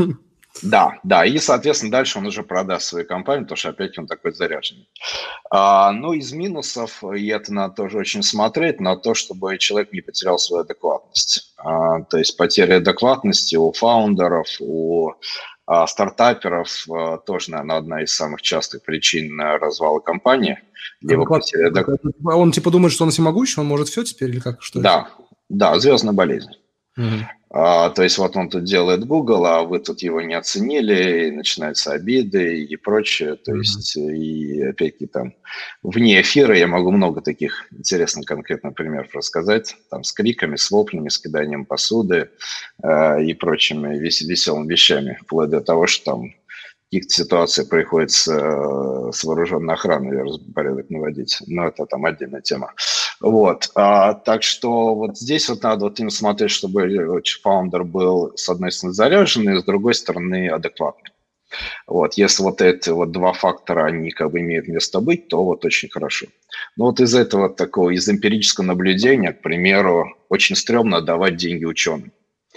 Да, да, и, соответственно, дальше он уже продаст свою компанию, потому что опять он такой заряженный. А, ну, из минусов, и это надо тоже очень смотреть, на то, чтобы человек не потерял свою адекватность. А, то есть потеря адекватности у фаундеров, у а, стартаперов а, тоже, наверное, одна из самых частых причин развала компании. Либо потеря адекватности. Он типа думает, что он всемогущий, он может все теперь или как? Что да, это? Да, звездная болезнь. Угу. А, то есть вот он тут делает Google, а вы тут его не оценили, и начинаются обиды и прочее. То mm-hmm. есть и опять-таки там вне эфира я могу много таких интересных конкретных примеров рассказать, там с криками, с воплями, с киданием посуды э, и прочими вес- веселыми вещами, вплоть до того, что там в каких-то ситуациях приходится э, с вооруженной охраной порядок наводить, но это там отдельная тема. Вот, а, так что вот здесь вот надо вот именно смотреть, чтобы фаундер был, с одной стороны, заряженный, с другой стороны, адекватный. Вот, если вот эти вот два фактора, они как бы имеют место быть, то вот очень хорошо. Но вот из этого такого, из эмпирического наблюдения, к примеру, очень стрёмно давать деньги ученым.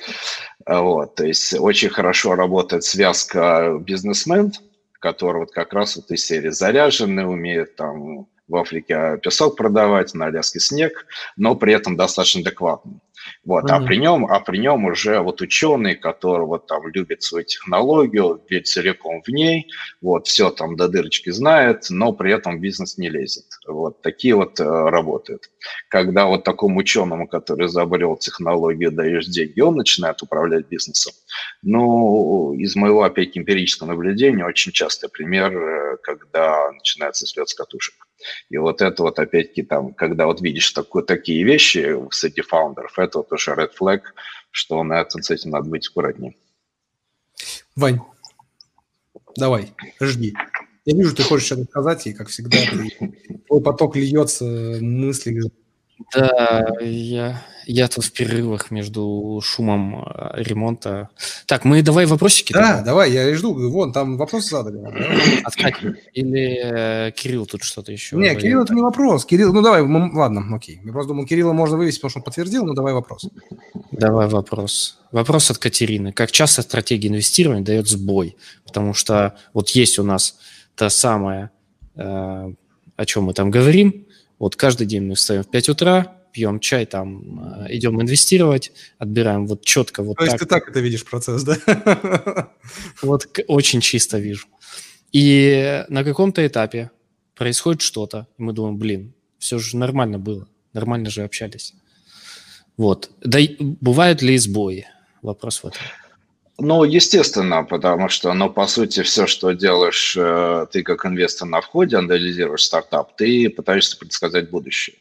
Вот, то есть очень хорошо работает связка бизнесмен, который вот как раз вот из серии заряженный, умеет там в Африке песок продавать, на Аляске снег, но при этом достаточно адекватный. Вот, mm-hmm. а, при нем, а при нем уже вот ученый, который вот там любит свою технологию, ведь целиком в ней, вот, все там до дырочки знает, но при этом в бизнес не лезет. Вот, такие вот э, работают. Когда вот такому ученому, который изобрел технологию, даешь деньги, он начинает управлять бизнесом. Ну, из моего, опять, эмпирического наблюдения, очень частый пример, когда начинается слет с катушек. И вот это вот опять-таки там, когда вот видишь такое, такие вещи среди фаундеров, это вот уже red flag, что на это, с этим надо быть аккуратнее. Вань, давай, жди. Я вижу, ты хочешь что-то сказать, и, как всегда, ты, твой поток льется, мысли. Да, я, я тут в перерывах между шумом ремонта. Так, мы давай вопросики. Да, тогда. давай, я и жду. Вон, там вопросы задали. От Кати. Или э, Кирилл тут что-то еще? Не, Кирилл, это не вопрос. Кирилл, ну давай, мы, ладно, окей. Я просто думал, Кирилла можно вывести, потому что он подтвердил, но давай вопрос. Давай вопрос. Вопрос от Катерины. Как часто стратегия инвестирования дает сбой? Потому что вот есть у нас та самая, э, о чем мы там говорим. Вот каждый день мы встаем в пять утра, пьем чай, там, идем инвестировать, отбираем вот четко вот так. То есть так. ты так это видишь процесс, да? Вот очень чисто вижу. И на каком-то этапе происходит что-то, и мы думаем, блин, все же нормально было, нормально же общались. Вот. Да и бывают ли сбои? Вопрос в этом. Ну, естественно, потому что, ну, по сути, все, что делаешь э, ты как инвестор на входе, анализируешь стартап, ты пытаешься предсказать будущее.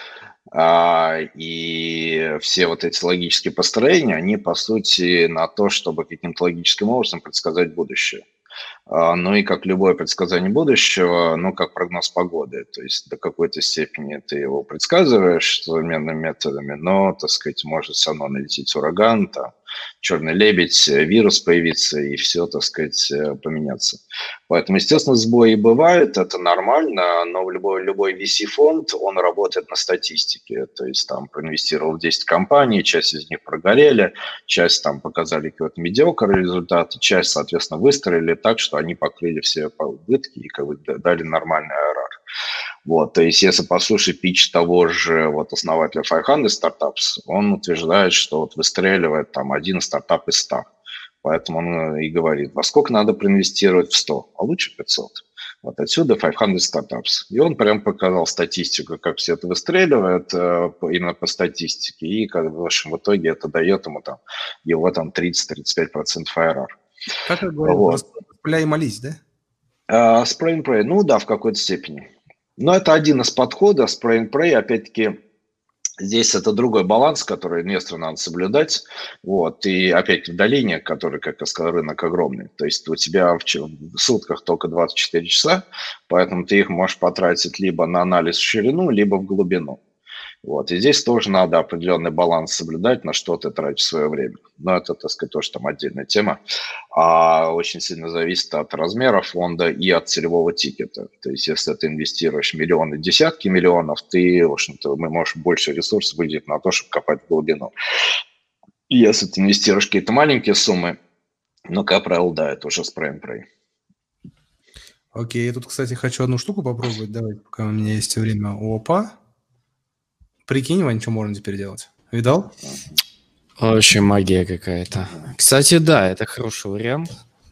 А, и все вот эти логические построения, они, по сути, на то, чтобы каким-то логическим образом предсказать будущее. А, ну и как любое предсказание будущего, ну, как прогноз погоды, то есть до какой-то степени ты его предсказываешь современными методами, но, так сказать, может все равно налететь ураган, там, черный лебедь, вирус появиться и все, так сказать, поменяться. Поэтому, естественно, сбои бывают, это нормально, но любой, любой ви си-фонд, он работает на статистике, то есть там проинвестировал в десять компаний, часть из них прогорели, часть там показали какой-то медиокр результат, часть, соответственно, выстроили так, что они покрыли все убытки и как бы дали нормальный ай ар ар. Вот, то есть, если послушать питч того же вот основателя пятьсот Startups, он утверждает, что вот выстреливает там один стартап из ста. Поэтому он и говорит, во сколько надо проинвестировать в сто, а лучше пятьсот. Вот отсюда пятьсот Startups. И он прям показал статистику, как все это выстреливает именно по статистике, и как в общем в итоге это дает ему там его там тридцать-тридцать пять процентов ай ар ар. Как я говорил, вот. Распыляй и молись, да? Uh, spray and pray, ну да, в какой-то степени. Но это один из подходов. Spray and pray, опять-таки, здесь это другой баланс, который инвестору надо соблюдать. Вот. И опять в долине, который, как я сказал, рынок огромный. То есть у тебя в, в сутках только двадцать четыре часа, поэтому ты их можешь потратить либо на анализ в ширину, либо в глубину. Вот. И здесь тоже надо определенный баланс соблюдать, на что ты тратишь свое время. Но это, так сказать, тоже там отдельная тема. А очень сильно зависит от размера фонда и от целевого тикета. То есть если ты инвестируешь миллионы, десятки миллионов, ты, в общем-то, мы можешь больше ресурсов выделить на то, чтобы копать в глубину. И если ты инвестируешь какие-то маленькие суммы, ну, как правило, да, это уже spray and pray. Окей, я тут, кстати, хочу одну штуку попробовать. Давай, пока у меня есть время. Опа. Прикинь, Вань, что можно теперь делать? Видал? Вообще магия какая-то. Кстати, да, это хороший вариант.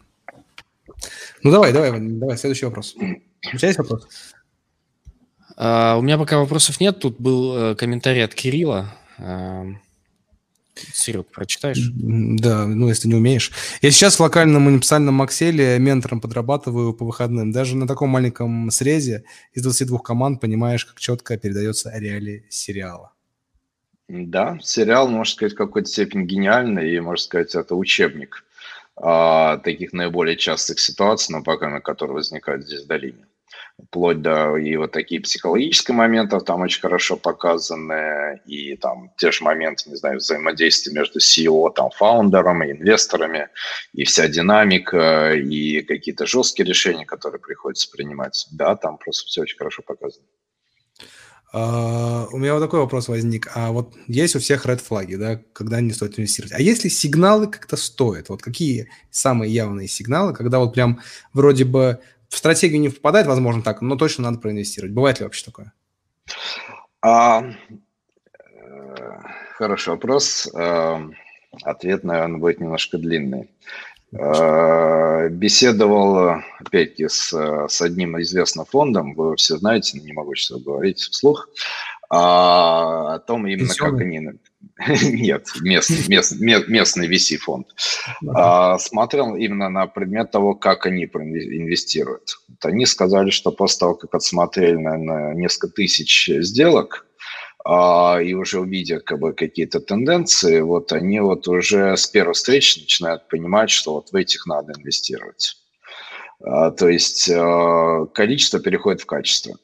Ну, давай, давай, Вань, давай, следующий вопрос. У тебя есть вопрос? Uh, у меня пока вопросов нет. Тут был uh, комментарий от Кирилла. Uh, Серег, прочитаешь? Да, ну, если не умеешь. Я сейчас в локальном универсальном Макселе ментором подрабатываю по выходным. Даже на таком маленьком срезе из двадцати двух команд понимаешь, как четко передается реалии сериала. Да, сериал, можно сказать, в какой-то степени гениальный, и, можно сказать, это учебник а, таких наиболее частых ситуаций, но пока на которые возникают здесь в долине. Вплоть до и вот такие психологические моменты там очень хорошо показаны, и там те же моменты, не знаю, взаимодействия между си и о, там, фаундером и инвесторами, и вся динамика, и какие-то жесткие решения, которые приходится принимать. Да, там просто все очень хорошо показано. Uh, у меня вот такой вопрос возник. А вот есть у всех ред флаги, да, когда не стоит инвестировать. А есть ли сигналы как-то стоит? Вот какие самые явные сигналы, когда вот прям вроде бы в стратегию не попадает, возможно, так, но точно надо проинвестировать. Бывает ли вообще такое? А, хороший вопрос. А, ответ, наверное, будет немножко длинный. А, беседовал, опять-таки, с, с одним известным фондом, вы все знаете, но не могу сейчас говорить вслух, а, о том именно, Пенсионный? Как они... Нет, местный, местный, местный ви си-фонд. А, смотрел именно на предмет того, как они инвестируют. Вот они сказали, что после того, как отсмотрели, наверное, несколько тысяч сделок, а, и уже увидя как бы, какие-то тенденции, вот они вот уже с первой встречи начинают понимать, что вот в этих надо инвестировать. А, то есть а, количество переходит в качество.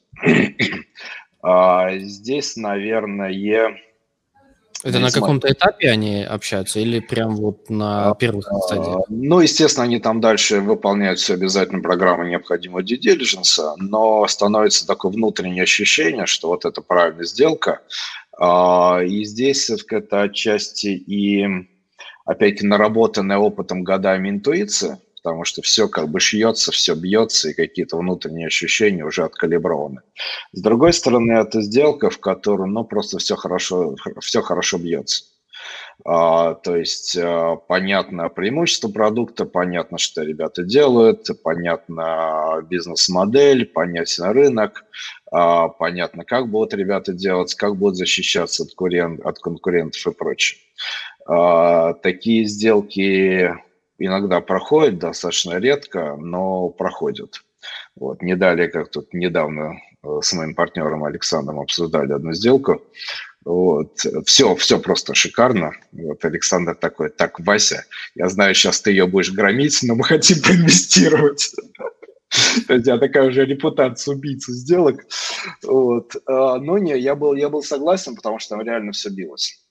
а, здесь, наверное... Это на каком-то этапе они общаются или прям вот на первых стадиях? Ну, естественно, они там дальше выполняют всю обязательную программу необходимого due diligence, но становится такое внутреннее ощущение, что вот это правильная сделка. И здесь это отчасти и, опять-таки, наработанная опытом годами интуиция, потому что все как бы шьется, все бьется, и какие-то внутренние ощущения уже откалиброваны. С другой стороны, это сделка, в которой, ну, просто все хорошо, все хорошо бьется. А, то есть а, понятно преимущество продукта, понятно, что ребята делают, понятно бизнес-модель, понятен рынок, а, понятно, как будут ребята делать, как будут защищаться от, конкурент, от конкурентов и прочее. А, такие сделки иногда проходят, достаточно редко, но проходят. Вот. Не далее, как тут недавно с моим партнером Александром обсуждали одну сделку. Вот. Все, все просто шикарно. Вот Александр такой: так, Вася, я знаю, сейчас ты ее будешь громить, но мы хотим проинвестировать. У тебя такая уже репутация убийцы сделок. Вот. Но не, я был, я был согласен, потому что там реально все билось.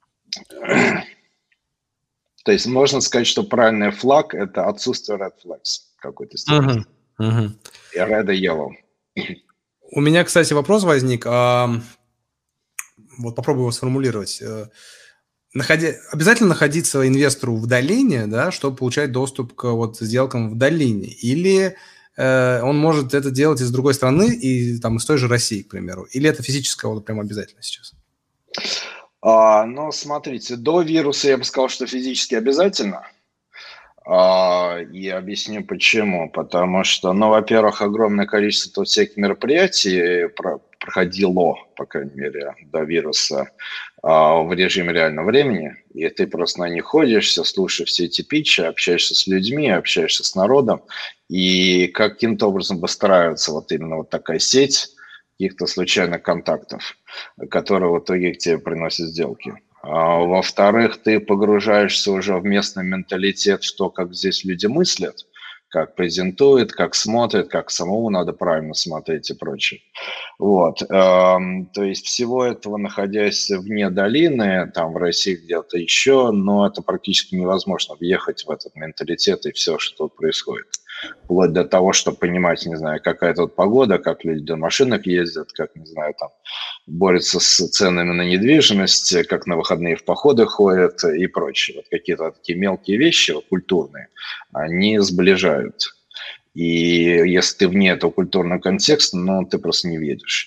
То есть можно сказать, что правильный флаг – это отсутствие red flags какой-то степени. Uh-huh. Uh-huh. И red и yellow. У меня, кстати, вопрос возник. А, вот попробую его сформулировать. Находи... Обязательно находиться инвестору в долине, да, чтобы получать доступ к вот сделкам в долине? Или э, он может это делать из другой страны, и там из той же России, к примеру? Или это физическое вот прям обязательно сейчас? А, ну, смотрите, до вируса я бы сказал, что физически обязательно. А, И объясню почему. Потому что, ну, во-первых, огромное количество тут всяких мероприятий про- проходило, по крайней мере, до вируса а, в режиме реального времени, и ты просто на них ходишь, все слушаешь все эти питчи, общаешься с людьми, общаешься с народом, и каким-то образом выстраивается вот именно вот такая сеть каких-то случайных контактов, которые в итоге к тебе приносят сделки. А, Во-вторых, ты погружаешься уже в местный менталитет, что как здесь люди мыслят, как презентуют, как смотрят, как самому надо правильно смотреть и прочее. Вот. эм, То есть всего этого, находясь вне долины, там в России где-то еще, но это практически невозможно въехать в этот менталитет и все, что тут происходит. Вплоть до того, чтобы понимать, не знаю, какая тут погода, как люди на машинах ездят, как, не знаю, там борются с ценами на недвижимость, как на выходные в походы ходят и прочее. Вот какие-то такие мелкие вещи, вот, культурные, они сближают. И если ты вне этого культурного контекста, ну, ты просто не въедешь.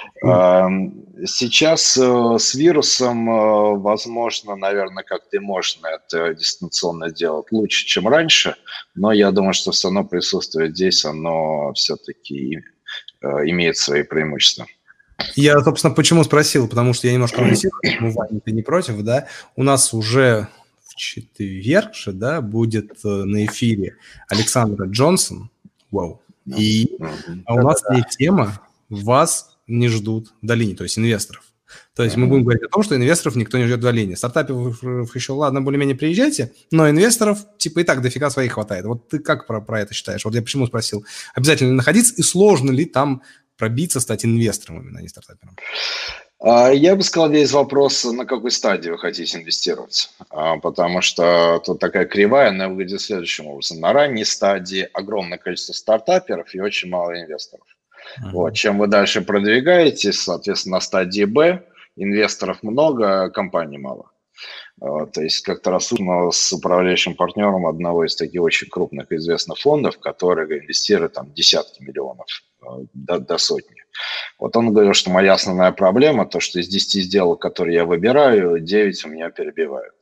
Сейчас э, с вирусом, э, возможно, наверное, как-то и можно это дистанционно делать лучше, чем раньше, но я думаю, что все равно присутствие здесь, оно все-таки э, имеет свои преимущества. Я, собственно, почему спросил, потому что я немножко анонсирую, ну, Ваня, ты не против, да? У нас уже в четверг же, да, будет э, на эфире Александра Джонсон, вау, и а у нас есть тема «Вас не ждут в долине», то есть инвесторов. То есть мы будем говорить о том, что инвесторов никто не ждет в долине. Стартаперов еще, ладно, более-менее приезжайте, но инвесторов, типа, и так дофига своих хватает. Вот ты как про, про это считаешь? Вот я почему спросил. Обязательно находиться, и сложно ли там пробиться, стать инвестором именно, а не стартапером? Я бы сказал, здесь вопрос, на какой стадии вы хотите инвестировать, потому что тут такая кривая, она выглядит следующим образом. На ранней стадии огромное количество стартаперов и очень мало инвесторов. Uh-huh. Вот. Чем вы дальше продвигаетесь, соответственно, на стадии Б инвесторов много, компаний мало. То есть как-то рассудно с управляющим партнером одного из таких очень крупных известных фондов, которые инвестируют там десятки миллионов до, до сотни. Вот он говорил, что моя основная проблема, то, что из десяти сделок, которые я выбираю, девять у меня перебивают.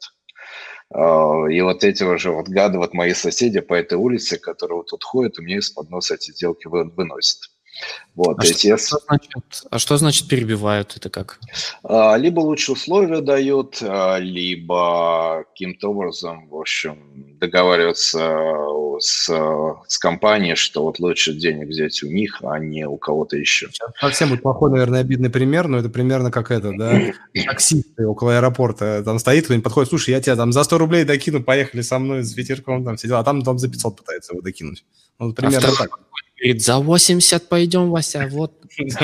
И вот эти уже вот гады, вот мои соседи по этой улице, которые вот тут ходят, у меня из-под носа эти сделки выносят. Вот, а, что, что значит, а что значит перебивают? Это как? Либо лучшие условия дают, либо каким-то образом, в общем, договариваться с, с компанией, что вот лучше денег взять у них, а не у кого-то еще. Совсем будет плохой, наверное, обидный пример, но это примерно как это, да, таксисты около аэропорта, там стоит кто-нибудь, подходит, слушай, я тебя там за сто рублей докину, поехали со мной с ветерком, там все дела, а там, там за пятьсот пытается его докинуть. Ну, примерно а так. Говорит, за восемьдесят пойдем, Вася, вот.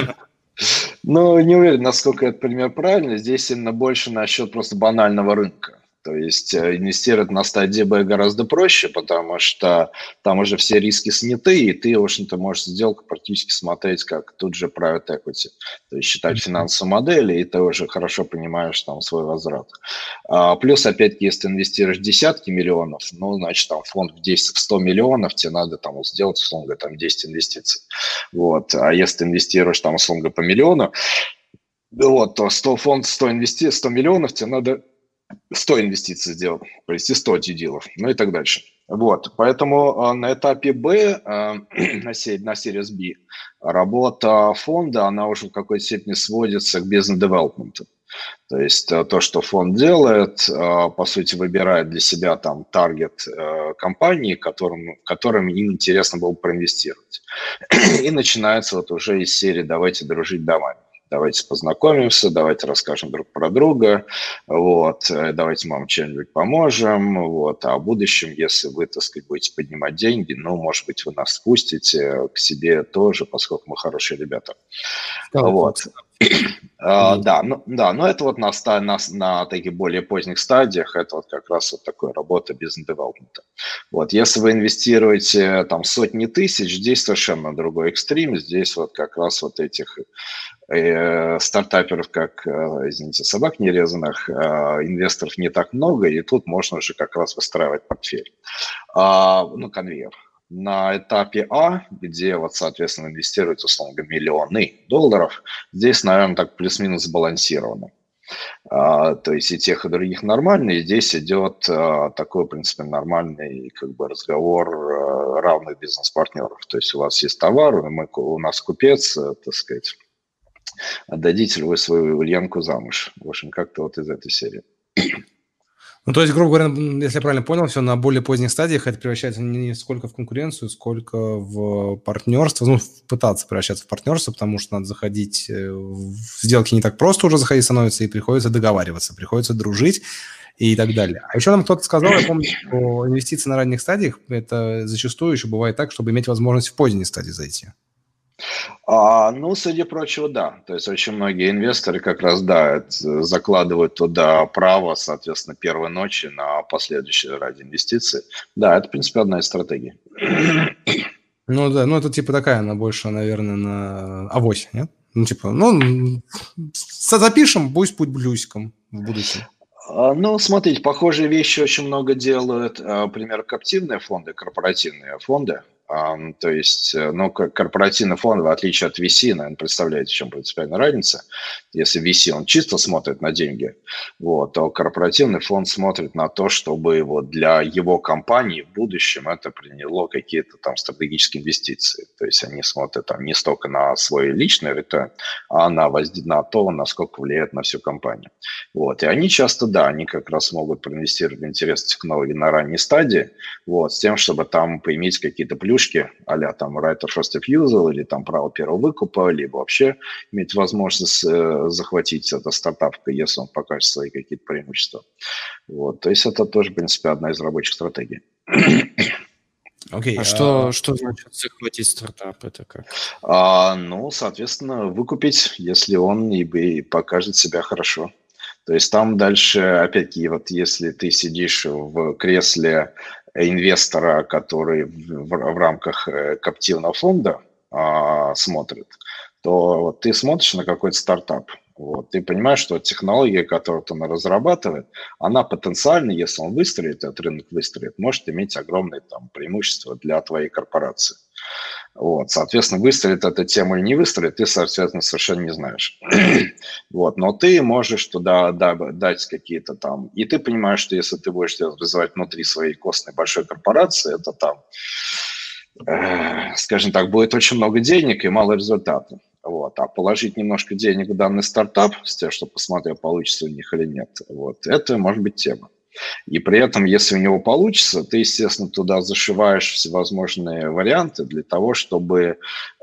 Ну, не уверен, насколько этот пример правильный. Здесь именно больше насчет просто банального рынка. То есть инвестировать на стадии Б гораздо проще, потому что там уже все риски сняты, и ты, в общем-то, можешь сделку практически смотреть как тут же private equity. То есть считать финансовые модели, и ты уже хорошо понимаешь там свой возврат. А, плюс, опять-таки, если ты инвестируешь десятки миллионов, ну, значит, там фонд в десять, в сто миллионов, тебе надо там сделать, условно говоря, там десять инвестиций. Вот. А если ты инвестируешь там, условно говоря, по миллиону, вот, то сто фонд, сто инвести... сто миллионов, тебе надо сто инвестиций сделать, провести сто дилов, ну и так дальше. Вот, поэтому э, на этапе Б, э, на, серии, на Series B, работа фонда, она уже в какой-то степени сводится к бизнес-девелопменту. То есть э, то, что фонд делает, э, по сути, выбирает для себя там таргет э, компании, которым, которым им интересно было бы проинвестировать. И начинается вот уже из серии «давайте дружить домами». Давайте познакомимся, давайте расскажем друг про друга, вот, давайте вам чем-нибудь поможем, вот, а в будущем, если вы, так сказать, будете поднимать деньги, ну, может быть, вы нас спустите к себе тоже, поскольку мы хорошие ребята. Oh, вот. А, да, ну, да, но это вот на, на, на таких более поздних стадиях, это вот как раз вот такая работа бизнес-девелопмента. Вот, если вы инвестируете там сотни тысяч, здесь совершенно другой экстрим, здесь вот как раз вот этих э, стартаперов, как, э, извините, собак нерезанных, э, инвесторов не так много, и тут можно уже как раз выстраивать портфель, а, ну, конвейер. На этапе А, где вот, соответственно, инвестируют, условно говоря, миллионы долларов, здесь, наверное, так плюс-минус сбалансировано. А, то есть и тех, и других нормально, и здесь идет а, такой, в принципе, нормальный как бы разговор а, равных бизнес-партнеров. То есть у вас есть товар, мы, у нас купец, а, так сказать, отдадите ли вы свою Ульянку замуж? В общем, как-то вот из этой серии. Ну, то есть, грубо говоря, если я правильно понял, все на более поздних стадиях это превращается не сколько в конкуренцию, сколько в партнерство, ну, пытаться превращаться в партнерство, потому что надо заходить в сделки не так просто уже заходить становится, и приходится договариваться, приходится дружить и так далее. А еще нам кто-то сказал, я помню, что инвестиции на ранних стадиях, это зачастую еще бывает так, чтобы иметь возможность в поздней стадии зайти. А, ну, среди прочего, да. То есть очень многие инвесторы как раз, да, закладывают туда право, соответственно, первой ночи на последующие ради инвестиций. Да, это, в принципе, одна из стратегий. Ну, да, ну, это типа такая, она больше, наверное, на авось, нет? Ну, типа, ну, запишем, пусть путь блюзиком в будущем. Ну, смотрите, похожие вещи очень много делают, например, каптивные фонды, корпоративные фонды. Um, то есть, ну, корпоративный фонд, в отличие от ви си, наверное, представляете, в чем принципиальная разница. Если ви си, он чисто смотрит на деньги, вот, то корпоративный фонд смотрит на то, чтобы вот для его компании в будущем это приняло какие-то там стратегические инвестиции. То есть они смотрят там не столько на свой личный return, а на, возд... на то, насколько влияет на всю компанию. Вот, и они часто, да, они как раз могут проинвестировать в интересы технологий на ранней стадии, вот, с тем, чтобы там поиметь какие-то плюсы, а-ля там right of first refusal или там право первого выкупа, либо вообще иметь возможность э, захватить этот стартап, если он покажет свои какие-то преимущества. Вот. То есть это тоже, в принципе, одна из рабочих стратегий. Okay, а, а что, что значит захватить стартап? Это как? А, ну, соответственно, выкупить, если он и, и покажет себя хорошо. То есть там дальше, опять-таки, вот если ты сидишь в кресле инвестора, который в, в рамках каптивного фонда а, смотрит, то вот ты смотришь на какой-то стартап, вот, ты понимаешь, что технология, которую он разрабатывает, она потенциально, если он выстрелит, этот рынок выстрелит, может иметь огромные там преимущества для твоей корпорации. Вот, соответственно, выстрелит эта тема или не выстрелит, ты, соответственно, совершенно не знаешь. Вот, но ты можешь туда дать какие-то там... И ты понимаешь, что если ты будешь развивать внутри своей костной большой корпорации, это там, э, скажем так, будет очень много денег и мало результата. Вот. А положить немножко денег в данный стартап, с тем, чтобы посмотреть, получится у них или нет, вот, это может быть тема. И при этом, если у него получится, ты, естественно, туда зашиваешь всевозможные варианты для того, чтобы,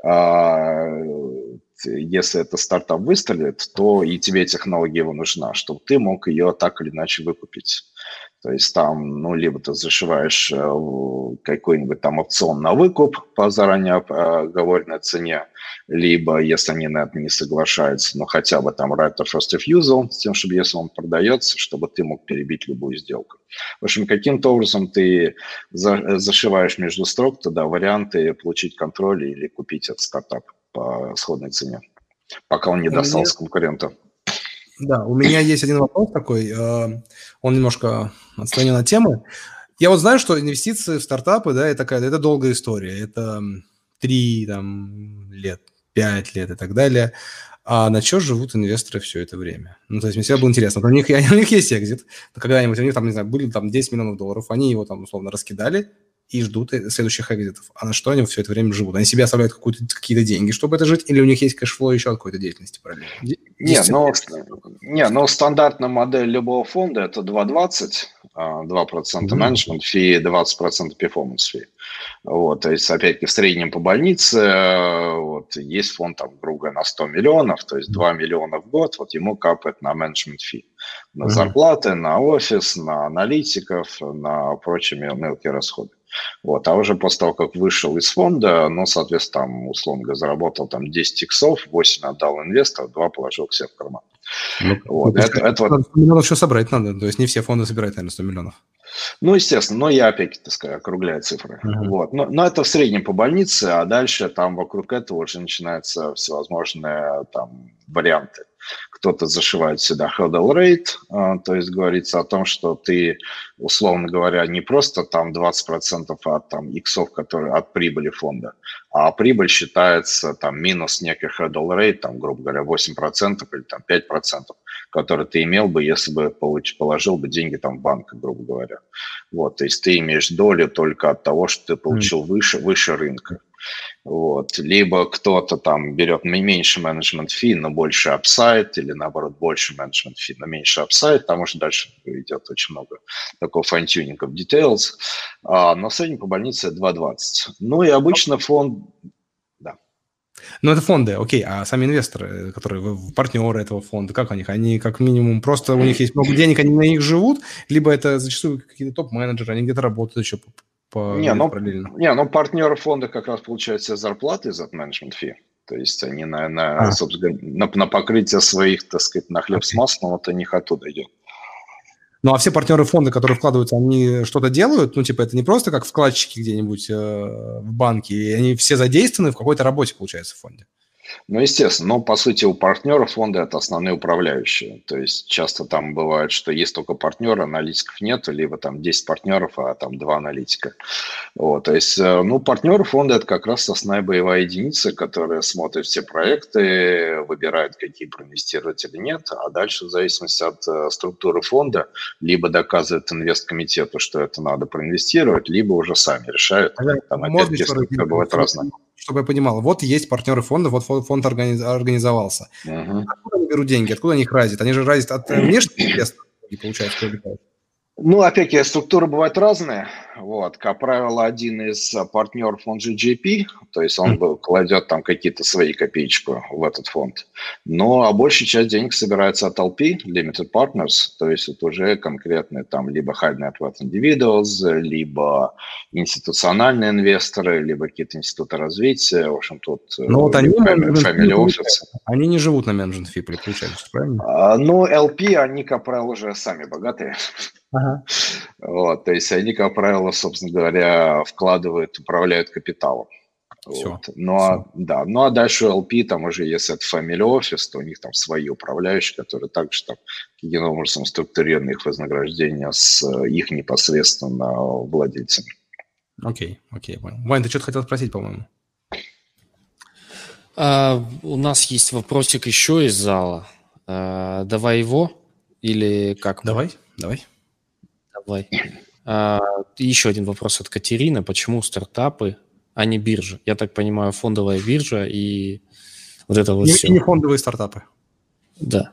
если это стартап выстрелит, то и тебе технология его нужна, чтобы ты мог ее так или иначе выкупить. То есть там, ну, либо ты зашиваешь какой-нибудь там опцион на выкуп по заранее оговоренной цене, либо, если они на это не соглашаются, ну, хотя бы там right of first refusal, с тем, чтобы если он продается, чтобы ты мог перебить любую сделку. В общем, каким-то образом ты за, зашиваешь между строк туда варианты получить контроль или купить этот стартап по сходной цене, пока он не достался меня... конкурента. Да, у меня есть один вопрос такой, он немножко отстранен от темы. Я вот знаю, что инвестиции в стартапы, да, это такая, это долгая история, это три там, лет, пять лет и так далее. А на что живут инвесторы все это время? Ну, то есть мне всегда было интересно. У них, у них есть экзит, когда-нибудь у них там, не знаю, были там десять миллионов долларов, они его там условно раскидали и ждут следующих экзитов. А на что они все это время живут? Они себе оставляют какие-то деньги, чтобы это жить, или у них есть кэшфлоу еще от какой-то деятельности параллельно? Не, ну, не, ну, стандартная модель любого фонда – это два двадцать, два процента менеджмент фи, двадцать процентов перформанс фи. Вот, то есть, опять-таки, в среднем по больнице вот, есть фонд, там, грубо говоря, на сто миллионов, то есть два миллиона в год, вот ему капает на менеджмент фи, на зарплаты, на офис, на аналитиков, на прочие мелкие расходы. Вот, а уже после того, как вышел из фонда, ну, соответственно, там, условно говоря, заработал там десять иксов, восемь отдал инвестору, два положил к себе в карман. Ну, вот, это, это вот... сто миллионов еще собрать надо, то есть не все фонды собирают, наверное, сто миллионов. Ну, естественно, но я опять, так сказать, округляю цифры. Uh-huh. Вот. Но, но это в среднем по больнице, а дальше там вокруг этого уже начинаются всевозможные там варианты. Кто-то зашивает сюда hurdle rate, то есть говорится о том, что ты, условно говоря, не просто там двадцать процентов от там, иксов, которые от прибыли фонда, а прибыль считается там минус некий hurdle rate, там, грубо говоря, восемь процентов или там пять процентов, который ты имел бы, если бы получ, положил бы деньги там в банк, грубо говоря. Вот, то есть ты имеешь долю только от того, что ты получил выше, выше рынка. Вот. Либо кто-то там берет меньше менеджмент фи, но больше апсайд, или наоборот больше менеджмент фи, но меньше апсайд, там уже дальше идет очень много такого файн-тюнинга в details. А, но в среднем по больнице два двадцать. Ну и обычно фонд... Да. Ну, это фонды, окей, а сами инвесторы, которые партнеры этого фонда, как у них? Они как минимум просто у них есть много денег, они на них живут, либо это зачастую какие-то топ-менеджеры, они где-то работают еще по, по не, ну, параллельно? Не, ну партнеры фонда как раз получают себе зарплаты из-за менеджмент фи. То есть они на, на, а. собственно, на, на покрытие своих, так сказать, на хлеб okay. с маслом, вот у них оттуда идет. Ну, а все партнеры фонда, которые вкладываются, они что-то делают? Ну, типа, это не просто как вкладчики где-нибудь э, в банке, и они все задействованы в какой-то работе, получается, в фонде? Ну, естественно, но по сути у партнеров фонда это основные управляющие. То есть часто там бывает, что есть только партнеры, аналитиков нет, либо там десять партнеров, а там два аналитика. Вот, то есть, ну, партнеры фонда это как раз основная боевая единица, которая смотрит все проекты, выбирает, какие проинвестировать или нет, а дальше в зависимости от структуры фонда либо доказывает инвесткомитету, что это надо проинвестировать, либо уже сами решают. Там опять структура бывает разная. Чтобы я понимал, вот есть партнеры фонда, вот фонд организовался. Uh-huh. Откуда они берут деньги, откуда они их разят? Они же разят от внешних инвесторов, получается, привлекают. Ну, опять-таки, структуры бывают разные. Вот, как правило, один из партнеров, он же джей пи, то есть он mm. кладет там какие-то свои копеечку в этот фонд. Но а большая часть денег собирается от эл пи, Limited Partners, то есть это уже конкретные там либо high net worth individuals, либо институциональные инвесторы, либо какие-то институты развития. В общем, тут ну, вот они, family office. Они не живут на management fee, получается, правильно? А, ну, эл пи, они, как правило, уже сами богатые. Ага. Вот, то есть они, как правило, собственно говоря, вкладывают, управляют капиталом. Все. Вот. Ну, а, да, ну а дальше эл пи, там уже, если это family office, то у них там свои управляющие, которые также там каким образом структурированы их вознаграждения с их непосредственно владельцами. Окей, окей, понял. Вань, ты что-то хотел спросить, по-моему? А, у нас есть вопросик еще из зала. А, давай его или как? Давай, давай. Давай. А, еще один вопрос от Катерины. Почему стартапы, а не биржа? Я так понимаю, фондовая биржа и вот это вот не, все. Не фондовые стартапы. Да.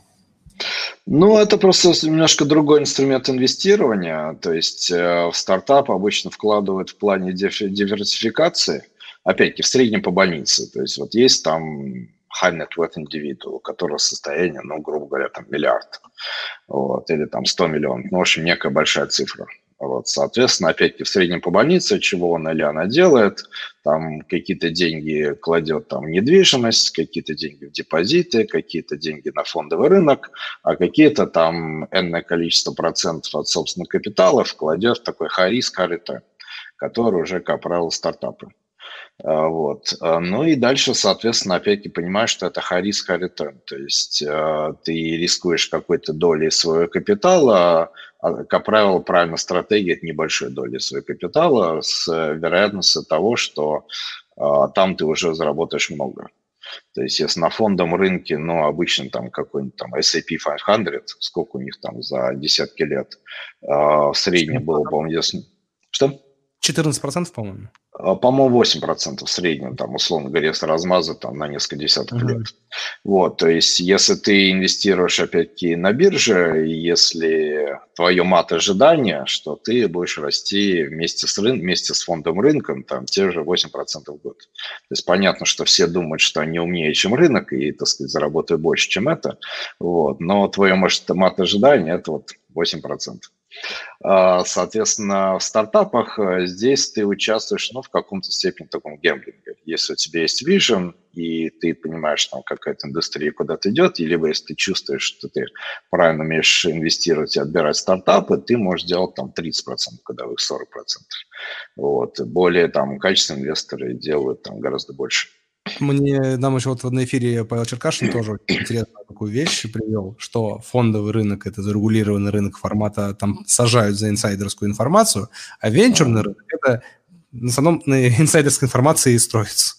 Ну, это просто немножко другой инструмент инвестирования. То есть э, в стартап обычно вкладывают в плане диверсификации, опять-таки, в среднем по больнице. То есть вот есть там high net worth individual, у которого состояние, ну, грубо говоря, там миллиард, вот, или там сто миллионов, ну, в общем, некая большая цифра. Вот, соответственно, опять-таки в среднем по больнице, чего он или она делает, там какие-то деньги кладет там в недвижимость, какие-то деньги в депозиты, какие-то деньги на фондовый рынок, а какие-то там энное количество процентов от собственного капитала вкладет в такой high-risk return, который уже, как правило, стартапы. Вот. Ну и дальше, соответственно, опять-таки понимаешь, что это high risk, high return. То есть э, ты рискуешь какой-то долей своего капитала, а, как правило, правильно стратегия – это небольшой долей своего капитала с вероятностью того, что э, там ты уже заработаешь много. То есть если на фондовом рынке, ну, обычно там какой-нибудь там эс энд пи пятьсот, сколько у них там за десятки лет, э, в среднем было, по-моему, если... Что? четырнадцать процентов, по-моему. По-моему, восемь процентов в среднем, там, условно говоря, если размазать там, на несколько десятков uh-huh. лет. Вот, то есть, если ты инвестируешь, опять-таки, на бирже, если твое мат-ожидание, что ты будешь расти вместе с, рын... вместе с фондовым рынком, там, те же восемь процентов в год. То есть, понятно, что все думают, что они умнее, чем рынок, и, так сказать, заработают больше, чем это, вот, но твое мат-ожидание – это вот восемь процентов. Соответственно, в стартапах здесь ты участвуешь, ну, в каком-то степени в таком гэмблинге. Если у тебя есть vision, и ты понимаешь, там, какая-то индустрия куда-то идет, и либо если ты чувствуешь, что ты правильно умеешь инвестировать и отбирать стартапы, ты можешь делать там тридцать процентов годовых, сорок процентов. Вот. Более там качественные инвесторы делают там гораздо больше. Мне, нам еще вот на эфире Павел Черкашин тоже интересную такую вещь привел, что фондовый рынок – это зарегулированный рынок формата, там сажают за инсайдерскую информацию, а венчурный mm-hmm. рынок – это в основном на инсайдерской информации и строится.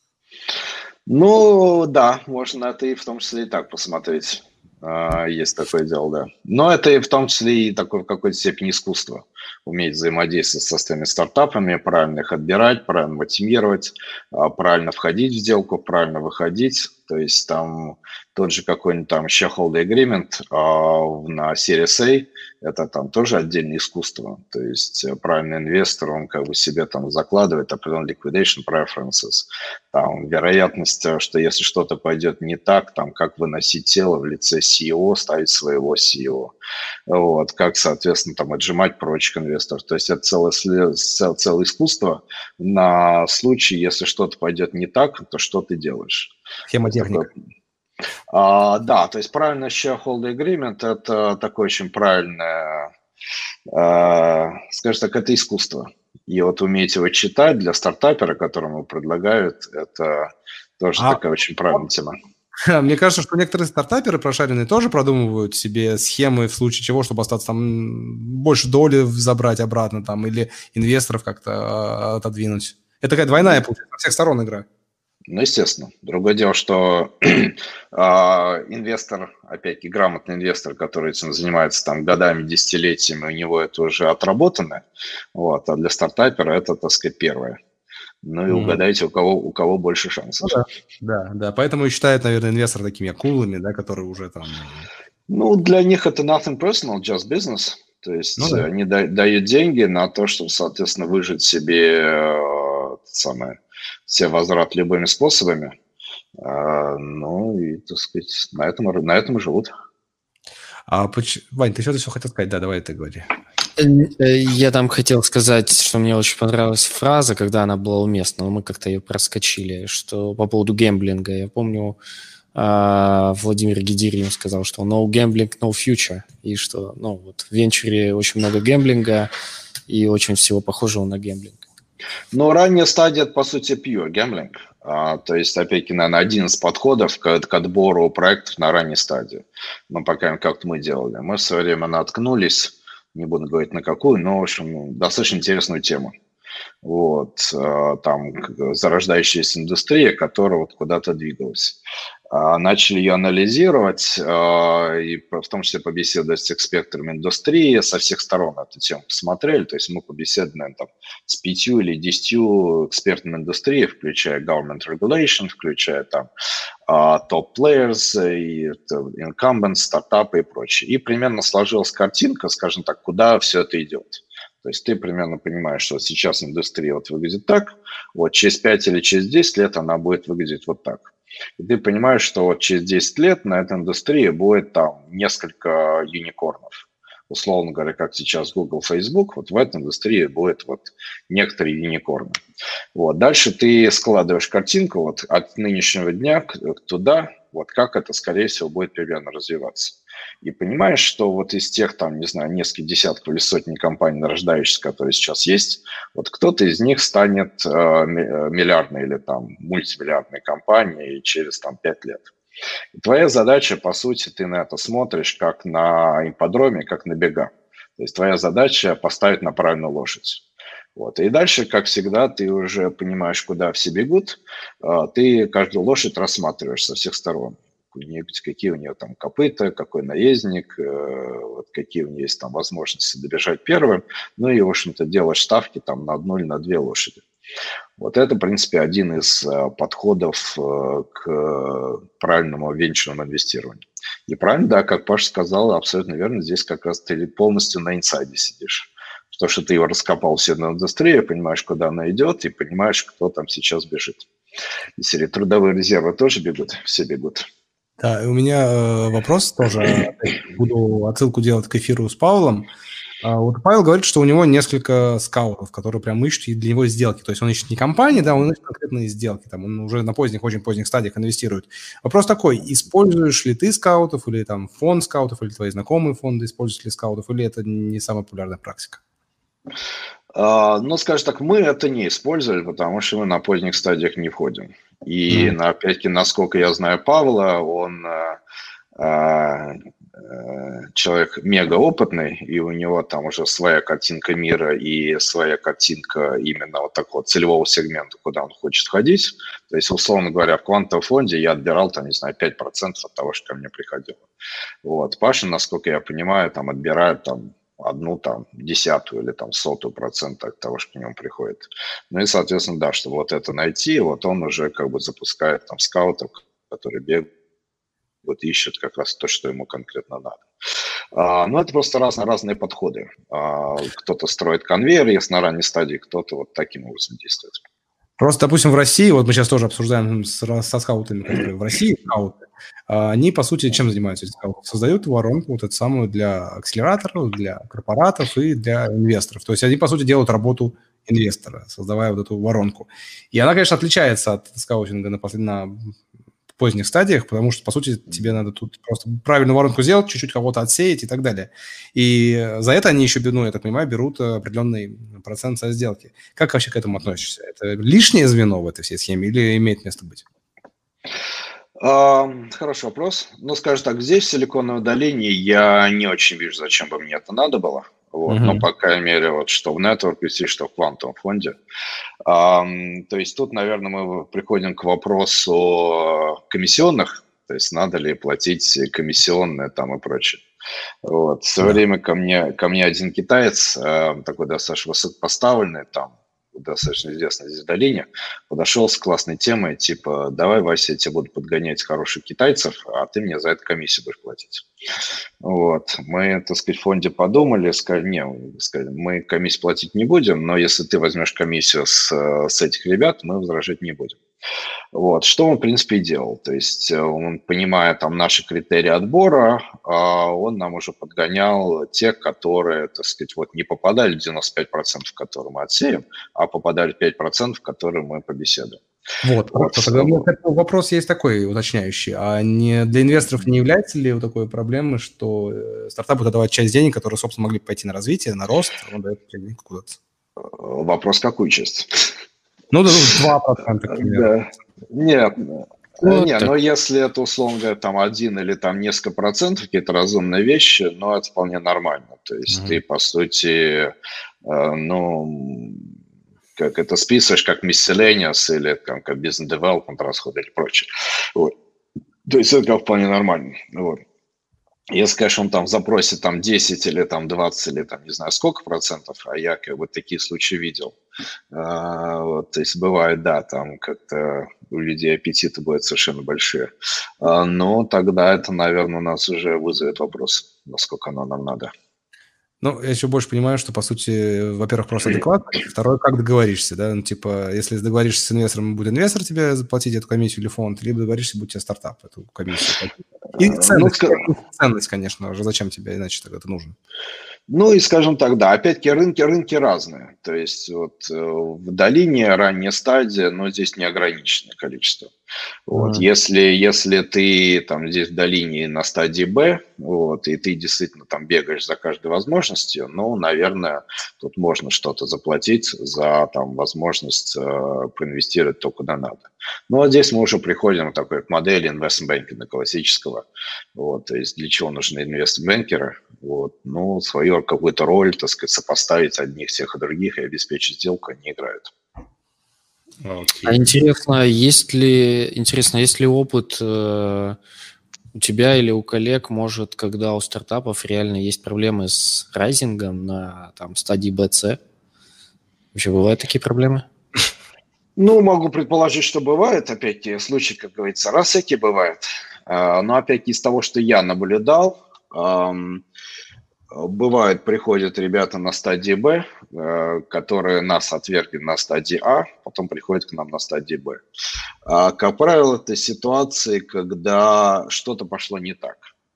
Ну, да, можно это и в том числе и так посмотреть. Есть такое дело, да. Но это и в том числе и такое в какой-то степени искусство. Уметь взаимодействовать со своими стартапами, правильно их отбирать, правильно мотивировать, правильно входить в сделку, правильно выходить. То есть там тот же какой-нибудь там shareholder agreement а на Series A, это там тоже отдельное искусство. То есть правильный инвестор, он как бы себе там закладывает определенные liquidation preferences, там вероятность, что если что-то пойдет не так, там как выносить тело в лице си и о, ставить своего си и о, вот, как, соответственно, там отжимать прочих инвесторов. То есть это целое, целое искусство на случай, если что-то пойдет не так, то что ты делаешь? Схема техника. А, да, то есть правильный shareholder agreement – это такое очень правильное, а, скажем так, это искусство. И вот уметь его читать для стартапера, которому предлагают, это тоже а, такая очень правильная тема. Мне кажется, что некоторые стартаперы прошаренные тоже продумывают себе схемы в случае чего, чтобы остаться там больше доли забрать обратно там или инвесторов как-то отодвинуть. Это такая двойная, получается, со всех сторон игра. Ну, естественно. Другое дело, что э, инвестор, опять-таки, грамотный инвестор, который этим занимается там годами, десятилетиями, у него это уже отработано, вот, а для стартапера это, так сказать, первое. Ну и mm-hmm. угадайте, у кого, у кого больше шансов. Ну, да, да, да, поэтому и считают, наверное, инвесторы такими акулами, да, которые уже там... Ну, для них это nothing personal, just business. То есть ну, да. они да, дают деньги на то, чтобы, соответственно, выжить себе э, самое... все возврат любыми способами, а, ну и, так сказать, на этом, на этом и живут. А, Вань, ты что-то все хотел сказать? Да, давай ты говори. Я там хотел сказать, что мне очень понравилась фраза, когда она была уместна, но мы как-то ее проскочили, что по поводу гэмблинга. Я помню, Владимир Гедирин сказал, что no gambling, no future, и что ну, вот, в венчуре очень много гэмблинга и очень всего похожего на гэмблинг. Но ранняя стадия, это, по сути, pure gambling. А, то есть, опять-таки, наверное, один из подходов к, к отбору проектов на ранней стадии. Ну, пока как-то мы делали. Мы в свое время наткнулись, не буду говорить на какую, но, в общем, достаточно интересную тему. Вот, там зарождающаяся индустрия, которая вот куда-то двигалась. Начали ее анализировать, и в том числе побеседовать с экспертами индустрии, со всех сторон эту тему посмотрели, то есть мы побеседовали, наверное, там, с пятью или десятью экспертами индустрии, включая government regulation, включая там топ-плеерс, и incumbents, стартапы и прочее. И примерно сложилась картинка, скажем так, куда все это идет. То есть ты примерно понимаешь, что сейчас индустрия вот выглядит так, вот через пять или через десять лет она будет выглядеть вот так. И ты понимаешь, что вот через десять лет на этой индустрии будет там несколько юникорнов. Условно говоря, как сейчас Google, Facebook, вот в этой индустрии будет вот некоторые юникорны. Вот. Дальше ты складываешь картинку вот от нынешнего дня туда, вот как это, скорее всего, будет примерно развиваться. И понимаешь, что вот из тех, там, не знаю, нескольких десятков или сотни компаний нарождающихся, которые сейчас есть, вот кто-то из них станет э, миллиардной или там мультимиллиардной компанией через там пять лет. И твоя задача, по сути, ты на это смотришь как на ипподроме, как на бега. То есть твоя задача поставить на правильную лошадь. Вот. И дальше, как всегда, ты уже понимаешь, куда все бегут, ты каждую лошадь рассматриваешь со всех сторон. Какие у нее там копыта, какой наездник, вот какие у нее есть там возможности добежать первым, ну и, в общем-то, делаешь ставки там на одну или на две лошади. Вот это, в принципе, один из подходов к правильному венчурному инвестированию. И правильно, да, как Паша сказал, абсолютно верно, здесь как раз ты полностью на инсайде сидишь. То, что ты его раскопал все на индустрии, понимаешь, куда она идет, и понимаешь, кто там сейчас бежит. И серии трудовые резервы тоже бегут, все бегут. Да, и у меня э, вопрос тоже, буду отсылку делать к эфиру с Павлом. А, вот Павел говорит, что у него несколько скаутов, которые прям ищут для него сделки. То есть он ищет не компании, да, он ищет конкретные сделки. Там он уже на поздних, очень поздних стадиях инвестирует. Вопрос такой, используешь ли ты скаутов, или там фонд скаутов, или твои знакомые фонды используют ли скаутов, или это не самая популярная практика? А, Ну, скажем так, мы это не использовали, потому что мы на поздних стадиях не входим. И, Мгм. на- опять-таки, насколько я знаю Павла, он а, а, э, человек мега опытный, и у него там уже своя картинка мира и своя картинка именно вот такого целевого сегмента, куда он хочет ходить. То есть, условно говоря, в квантовом фонде я отбирал, там, не знаю, пять процентов от того, что ко мне приходило. Вот. Паша, насколько я понимаю, там отбирает там одну там десятую или там сотую процента от того, что к нему приходит. Ну и, соответственно, да, чтобы вот это найти, вот он уже как бы запускает там скаутов, которые бегают, вот ищут как раз то, что ему конкретно надо. А, ну, это просто разные, разные подходы. А, кто-то строит конвейер, если на ранней стадии, кто-то вот таким образом действует. Просто, допустим, в России, вот мы сейчас тоже обсуждаем с- со скаутами, которые в России скауты, а, они, по сути, чем занимаются эти скауты? Создают воронку вот эту самую для акселераторов, для корпоратов и для инвесторов. То есть они, по сути, делают работу инвестора, создавая вот эту воронку. И она, конечно, отличается от скаутинга на, послед- на поздних стадиях, потому что, по сути, тебе надо тут просто правильную воронку сделать, чуть-чуть кого-то отсеять и так далее. И за это они еще, ну, я так понимаю, берут определенный процент со сделки. Как вообще к этому относишься? Это лишнее звено в этой всей схеме или имеет место быть? А, Хороший вопрос. Ну, скажем так, здесь, в Силиконовой долине, я не очень вижу, зачем бы мне это надо было. Вот, но, Мгм. по крайней мере, вот что в Network ви си, что в квантовом фонде. Ам, то есть тут, наверное, мы приходим к вопросу комиссионных, то есть надо ли платить комиссионные там и прочее. Вот. В свое Да. время ко мне, ко мне один китаец, э, такой достаточно высокопоставленный, там, достаточно известный здесь в долине, подошел с классной темой, типа, давай, Вася, я тебе буду подгонять хороших китайцев, а ты мне за это комиссию будешь платить. Вот. Мы, так сказать, в фонде подумали, сказали, не, сказали, мы комиссию платить не будем, но если ты возьмешь комиссию с, с этих ребят, мы возражать не будем. Вот, что он, в принципе, и делал. То есть э, он, понимая там наши критерии отбора, а, он нам уже подгонял тех, которые, так сказать, вот не попадали в девяносто пять процентов, которые мы отсеем, а попадали в пять процентов, которые мы побеседуем. Вот, Вот. хорошо. Тогда у меня такой вопрос есть такой уточняющий. А не для инвесторов не является ли вот такой проблемой, что э, стартап будет отдавать часть денег, которые, собственно, могли бы пойти на развитие, на рост, он дает часть денег куда-то? Вопрос, какую часть? Ну, да, ну, два процента, к примеру. Да. Нет, Вот не, так. но если это, условно говоря, там один или там несколько процентов, какие-то разумные вещи, ну, это вполне нормально. То есть Мгм. ты, по сути, э, ну, как это списываешь как miscellaneous или как, как business development расходы или прочее. Вот. То есть это как вполне нормально. Вот. Если, конечно, он там в запросе там десять или там двадцать или там не знаю сколько процентов, а я как бы такие случаи видел. А, вот, то есть бывает, да, там как-то у людей аппетиты будут совершенно большие. А, но тогда это, наверное, у нас уже вызовет вопрос, насколько оно нам надо. Ну, я еще больше понимаю, что, по сути, во-первых, просто адекватность, второе, как договоришься, да, ну, типа, если договоришься с инвестором, будет инвестор тебе заплатить эту комиссию или фонд, либо договоришься, будет тебе стартап эту комиссию платить. И А, Ну, ценность, ска- ценность, конечно же, зачем тебе иначе тогда это нужно? Ну и, скажем так, да, опять-таки рынки, рынки разные. То есть вот э, в долине ранняя стадия, но здесь неограниченное количество. Вот. Мгм. Если, если ты там здесь в долине на стадии Б, вот, и ты действительно там бегаешь за каждой возможностью, ну, наверное, тут можно что-то заплатить за там возможность э, проинвестировать то, куда надо. Ну, а здесь мы уже приходим к такой к модели инвестмент-бэнкинга классического. Вот, то есть для чего нужны инвестмент-бэнкеры? Вот, ну, свою какую-то роль, так сказать, сопоставить одних, всех и других и обеспечить сделку они играют. А Окей. интересно, есть ли, интересно, есть ли опыт э, у тебя или у коллег, может, когда у стартапов реально есть проблемы с райзингом на там, стадии би си? Вообще бывают такие проблемы? Ну, могу предположить, что бывает, опять-таки, случаи, как говорится, раз эти бывают. А, Но опять-таки из того, что я наблюдал, ам, бывает, приходят ребята на стадии Б, э, которые нас отвергли на стадии А, потом приходят к нам на стадии Б. А, Как правило, это ситуации, когда что-то пошло не так.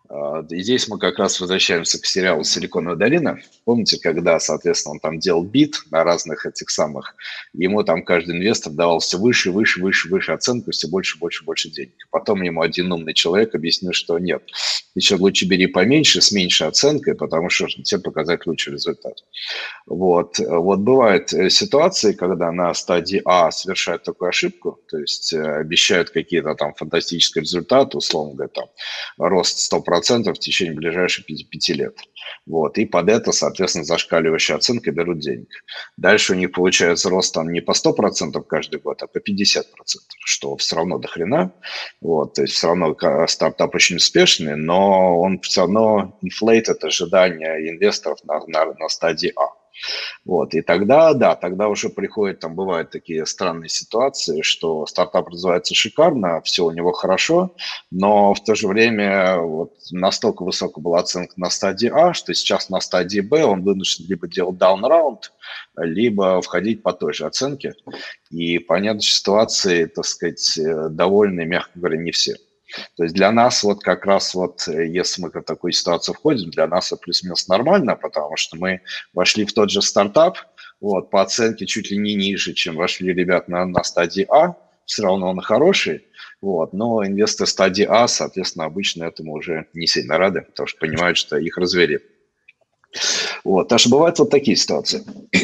И здесь мы как раз возвращаемся к сериалу «Силиконовая долина». Помните, когда, соответственно, он там делал бит на разных этих самых, ему там каждый инвестор давал все выше, выше, выше, выше оценку, все больше, больше, больше денег. Потом ему один умный человек объяснил, что нет, ты еще лучше бери поменьше, с меньшей оценкой, потому что тебе показать лучший результат. Вот. Вот бывают ситуации, когда на стадии А совершают такую ошибку, то есть обещают какие-то там фантастические результаты, условно говоря, там рост сто процентов в течение ближайших пяти, пяти лет. Вот. И под это, соответственно, зашкаливающая оценка берут денег. Дальше у них получается рост там не по сто процентов каждый год, а по пятьдесят процентов, что все равно до хрена. Вот. То есть все равно стартап очень успешный, но он все равно инфлейтит ожидания инвесторов на, на, на стадии А. Вот, и тогда, да, тогда уже приходят, там бывают такие странные ситуации, что стартап развивается шикарно, все у него хорошо, но в то же время вот настолько высокая была оценка на стадии А, что сейчас на стадии Б он вынужден либо делать даун-раунд, либо входить по той же оценке. И понятно, ситуации, так сказать, довольны, мягко говоря, не все. То есть для нас вот как раз вот, если мы в такую ситуацию входим, для нас это плюс-минус нормально, потому что мы вошли в тот же стартап, вот, по оценке чуть ли не ниже, чем вошли ребята на, на стадии А, все равно он хороший, вот, но инвесторы стадии А, соответственно, обычно этому уже не сильно рады, потому что понимают, что их развели. Вот, так что бывают вот такие ситуации.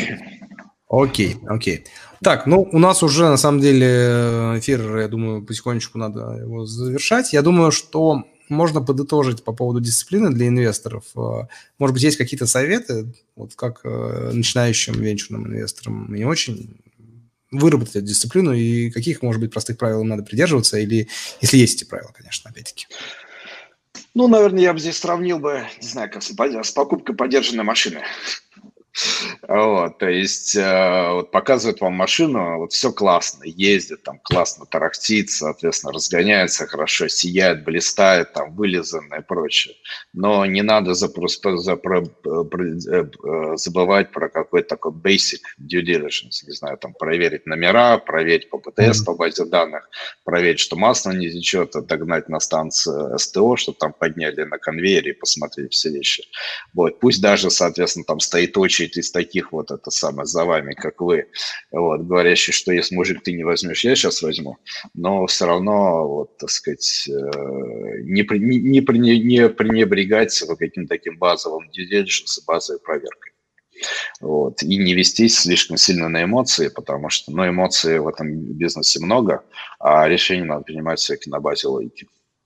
Окей, окей. Так, ну, у нас уже, на самом деле, эфир, я думаю, потихонечку надо его завершать. Я думаю, что можно подытожить по поводу дисциплины для инвесторов. Может быть, есть какие-то советы, вот как начинающим венчурным инвесторам не очень выработать эту дисциплину, и каких, может быть, простых правил им надо придерживаться, или если есть эти правила, конечно, опять-таки. Ну, наверное, я бы здесь сравнил бы, не знаю, как с, с покупкой подержанной машины. Вот, то есть э, вот показывают вам машину, вот все классно, ездит, там классно тарахтит, соответственно, разгоняется хорошо, сияет, блистает, там вылизанное и прочее. Но не надо за, просто, за, про, про, забывать про какой-то такой basic due diligence, не знаю, там проверить номера, проверить по ПТС, по базе данных, проверить, что масло не течет, догнать на станции СТО, чтобы там подняли на конвейере и посмотреть все вещи. Вот, пусть даже, соответственно, там стоит очередь из таких вот, это самое, за вами, как вы, вот, говорящий, что если, мужик, ты не возьмешь, я сейчас возьму, но все равно, вот, так сказать, не, не, не, не пренебрегать вот каким-то таким базовым due diligence, базовой проверкой. Вот, и не вестись слишком сильно на эмоции, потому что, ну, эмоций в этом бизнесе много, а решения надо принимать все-таки на базе логики.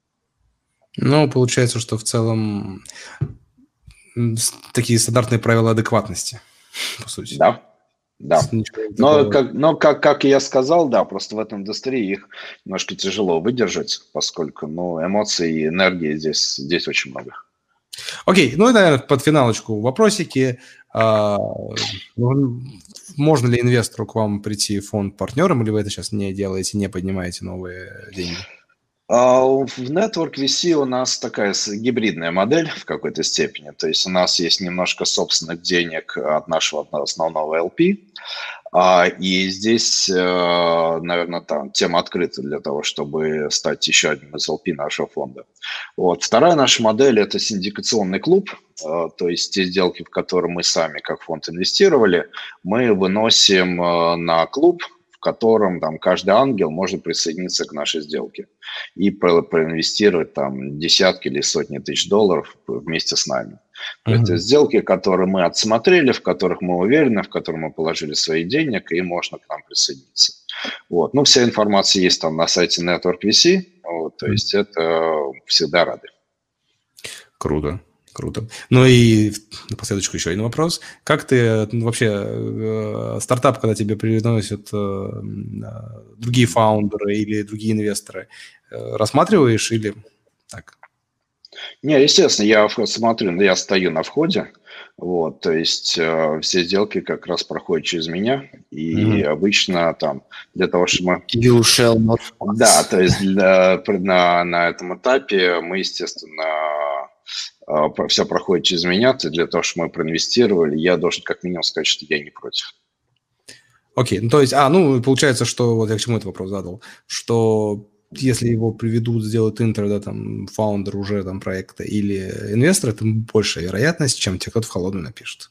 Ну, получается, что в целом такие стандартные правила адекватности, по сути. Да, да. Но, как, но как, как я сказал, да, просто в этой индустрии их немножко тяжело выдержать, поскольку, ну, эмоций и энергии здесь, здесь очень много. Окей, ну и, наверное, под финалочку вопросики. А, можно ли инвестору к вам прийти фонд-партнером, или вы это сейчас не делаете, не поднимаете новые деньги? В Network ви си у нас такая гибридная модель в какой-то степени. То есть у нас есть немножко собственных денег от нашего основного эл пи. И здесь, наверное, там тема открыта для того, чтобы стать еще одним из эл пи нашего фонда. Вот. Вторая наша модель – это синдикационный клуб. То есть те сделки, в которые мы сами как фонд инвестировали, мы выносим на клуб, в котором там каждый ангел может присоединиться к нашей сделке и про- проинвестировать там десятки или сотни тысяч долларов вместе с нами. Uh-huh. Это сделки, которые мы отсмотрели, в которых мы уверены, в которых мы положили свои денег, и можно к нам присоединиться. Вот. Ну, вся информация есть там на сайте Network ви си, вот, то uh-huh. есть это всегда рады. Круто. Круто. Ну и напоследочку еще один вопрос. Как ты вообще, э, стартап, когда тебе приносят э, другие фаундеры или другие инвесторы, э, рассматриваешь или так? Не, естественно, я смотрю, я стою на входе, вот, то есть э, все сделки как раз проходят через меня, и mm-hmm. обычно там для того, чтобы... You shall not pass. Да, то есть для, на, на этом этапе мы, естественно... все проходит через меня, для того, чтобы мы проинвестировали, я должен как минимум сказать, что я не против. Окей, okay. Ну то есть, а, ну получается, что, вот я к чему этот вопрос задал, что если его приведут, сделают интро, да, там, фаундер уже там проекта или инвестор, это большая вероятность, чем те, кто в холодную напишет.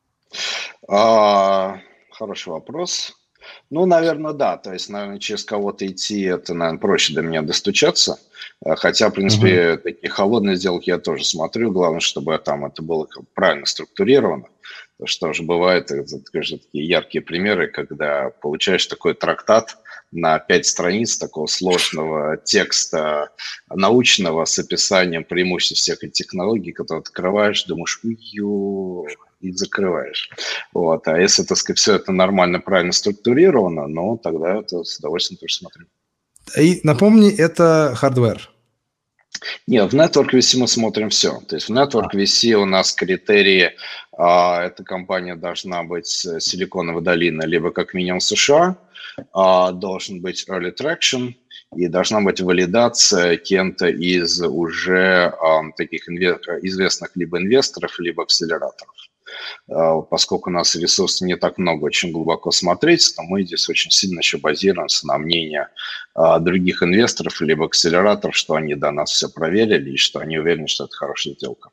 А, хороший вопрос. Ну, наверное, да. То есть, наверное, через кого-то идти, это, наверное, проще до меня достучаться. Хотя, в принципе, uh-huh. такие холодные сделки я тоже смотрю. Главное, чтобы там это было правильно структурировано. Потому что уже бывают такие яркие примеры, когда получаешь такой трактат на пять страниц такого сложного текста научного с описанием преимуществ всех этих технологий, которые открываешь, думаешь, ую, и закрываешь. Вот. А если, так сказать, все это нормально, правильно структурировано, ну, тогда это с удовольствием тоже смотрю. И напомни, это хардвер. Нет, в Network ви си мы смотрим все. То есть в Network ви си у нас критерии, а, эта компания должна быть Силиконовой долины, либо как минимум США, а, должен быть early traction, и должна быть валидация кем-то из уже а, таких инве- известных либо инвесторов, либо акселераторов. А, поскольку у нас ресурсов не так много, очень глубоко смотреть, то мы здесь очень сильно еще базируемся на мнении а, других инвесторов, либо акселераторов, что они до нас все проверили, и что они уверены, что это хорошая сделка.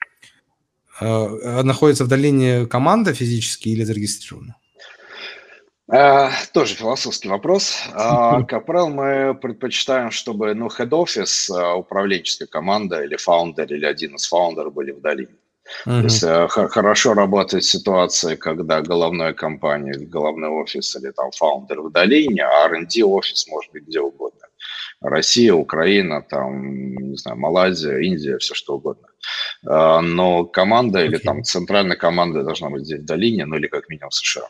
А, находится в долине команда физически или зарегистрирована? Uh, тоже философский вопрос. Uh, как правило, мы предпочитаем, чтобы ну, head-office, uh, управленческая команда или фаундер, или один из фаундеров были в долине. Uh-huh. То есть uh, х- хорошо работает ситуация, когда головная компания, головной офис или там фаундер в долине, а ар энд ди офис может быть где угодно. Россия, Украина, там, не знаю, Малайзия, Индия, все что угодно. Uh, но команда okay. или там центральная команда должна быть здесь в долине, ну или как минимум в США.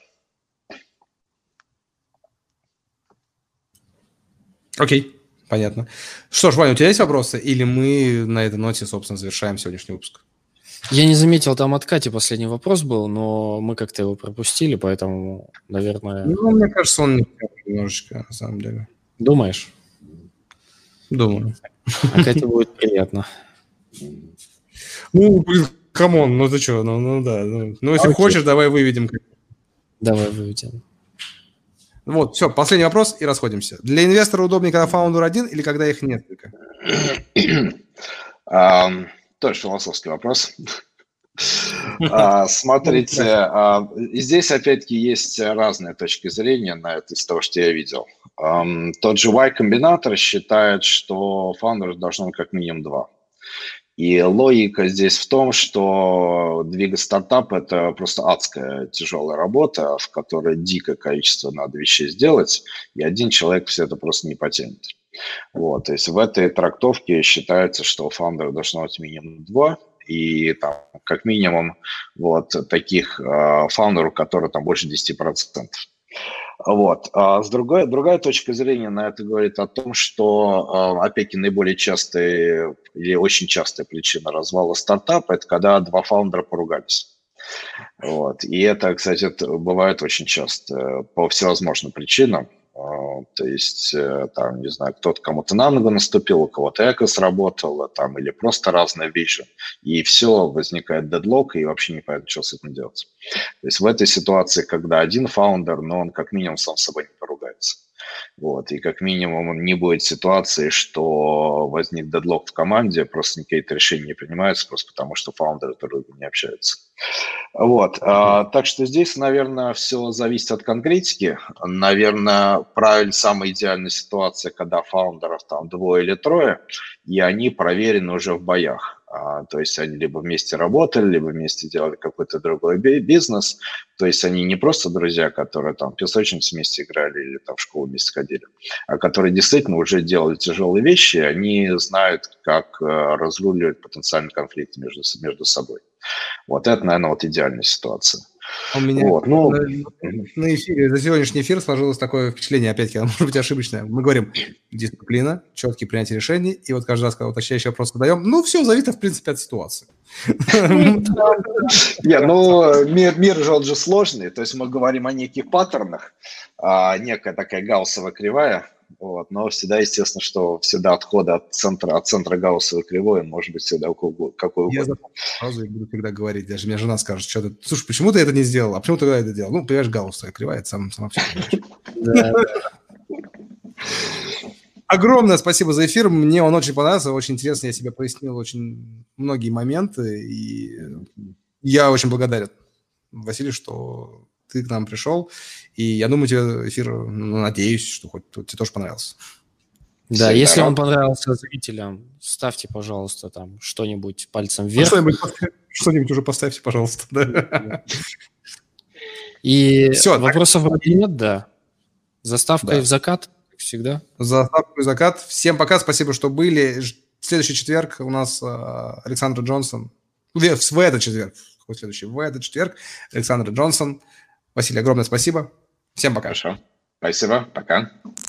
Окей, okay, понятно. Что ж, Ваня, у тебя есть вопросы? Или мы на этой ноте, собственно, завершаем сегодняшний выпуск? Я не заметил, там от Кати последний вопрос был, но мы как-то его пропустили, поэтому, наверное... Ну, мне кажется, он немножечко, на самом деле. Думаешь? Думаю. А Кате будет приятно. Ну, блин, камон, ну ты что, ну, ну да. Ну, ну если okay. хочешь, давай выведем. Давай выведем. Вот, все, последний вопрос и расходимся. Для инвестора удобнее, когда фаундер один или когда их несколько? Um, тоже философский вопрос. uh, смотрите, uh, здесь опять-таки есть разные точки зрения на это из того, что я видел. Um, тот же Y-комбинатор считает, что фаундеров должно быть как минимум два. И логика здесь в том, что двигать стартап – это просто адская тяжелая работа, в которой дикое количество надо вещей сделать, и один человек все это просто не потянет. Вот, то есть в этой трактовке считается, что фаундеров должно быть минимум два, и там как минимум вот таких э, фаундеров, которые там больше десять процентов. Вот. А с другой, другая точка зрения на это говорит о том, что, опять-таки, наиболее частая или очень частая причина развала стартапа – это когда два фаундера поругались. Вот. И это, кстати, это бывает очень часто по всевозможным причинам. То есть, там, не знаю, кто-то кому-то на ногу наступил, у кого-то эко сработало, там, или просто разная вижен. И все, возникает дедлок, и вообще непонятно, что с этим делать. То есть в этой ситуации, когда один фаундер, но он как минимум сам с собой не поругается. Вот, и как минимум не будет ситуации, что возник дедлок в команде, просто какие-то решения не принимаются, просто потому что фаундеры друг с другом не общаются. Вот, а, так что здесь, наверное, все зависит от конкретики. Наверное, правильно, самая идеальная ситуация, когда фаундеров там двое или трое, и они проверены уже в боях. А, то есть они либо вместе работали, либо вместе делали какой-то другой бизнес. То есть они не просто друзья, которые там в песочнице вместе играли или там в школу вместе ходили, а которые действительно уже делали тяжелые вещи, они знают, как uh, разруливать потенциальный конфликт между, между собой. Вот это, наверное, вот идеальная ситуация. У меня вот, ну... на, на эфире, за сегодняшний эфир сложилось такое впечатление, опять-таки, оно может быть ошибочное. Мы говорим дисциплина, четкие принятия решений, и вот каждый раз, когда уточняющий вопрос задаем, ну, все зависит, в принципе, от ситуации. Не, ну, мир же, он же сложный, то есть мы говорим о неких паттернах, некая такая гауссовая кривая, вот, но всегда, естественно, что всегда отхода от центра, от центра гауссовой кривой может быть всегда какой угодно. Я сразу буду всегда говорить, даже мне жена скажет, что ты, слушай, почему ты это не сделал, а почему ты это делал? Ну, понимаешь, гауссовая кривая, это сам, сам вообще. огромное спасибо за эфир. Мне он очень понравился, очень интересно. Я себе прояснил очень многие моменты. И я очень благодарен, Василий, что ты к нам пришел. И я думаю, тебе эфир, ну, надеюсь, что хоть тебе тоже понравился. Да, Всегда если рад. Он понравился зрителям, ставьте, пожалуйста, там что-нибудь пальцем вверх. Ну, что-нибудь, что-нибудь уже поставьте, пожалуйста. Да. И Все, вопросов так... вроде нет, да. Заставкой да. в закат, как всегда. Заставкой в закат. Всем пока, спасибо, что были. В следующий четверг у нас Александр Джонсон. В, в этот четверг. В следующий, в этот четверг Александр Джонсон. Василий, огромное спасибо. Всем пока. Хорошо. Спасибо. Пока.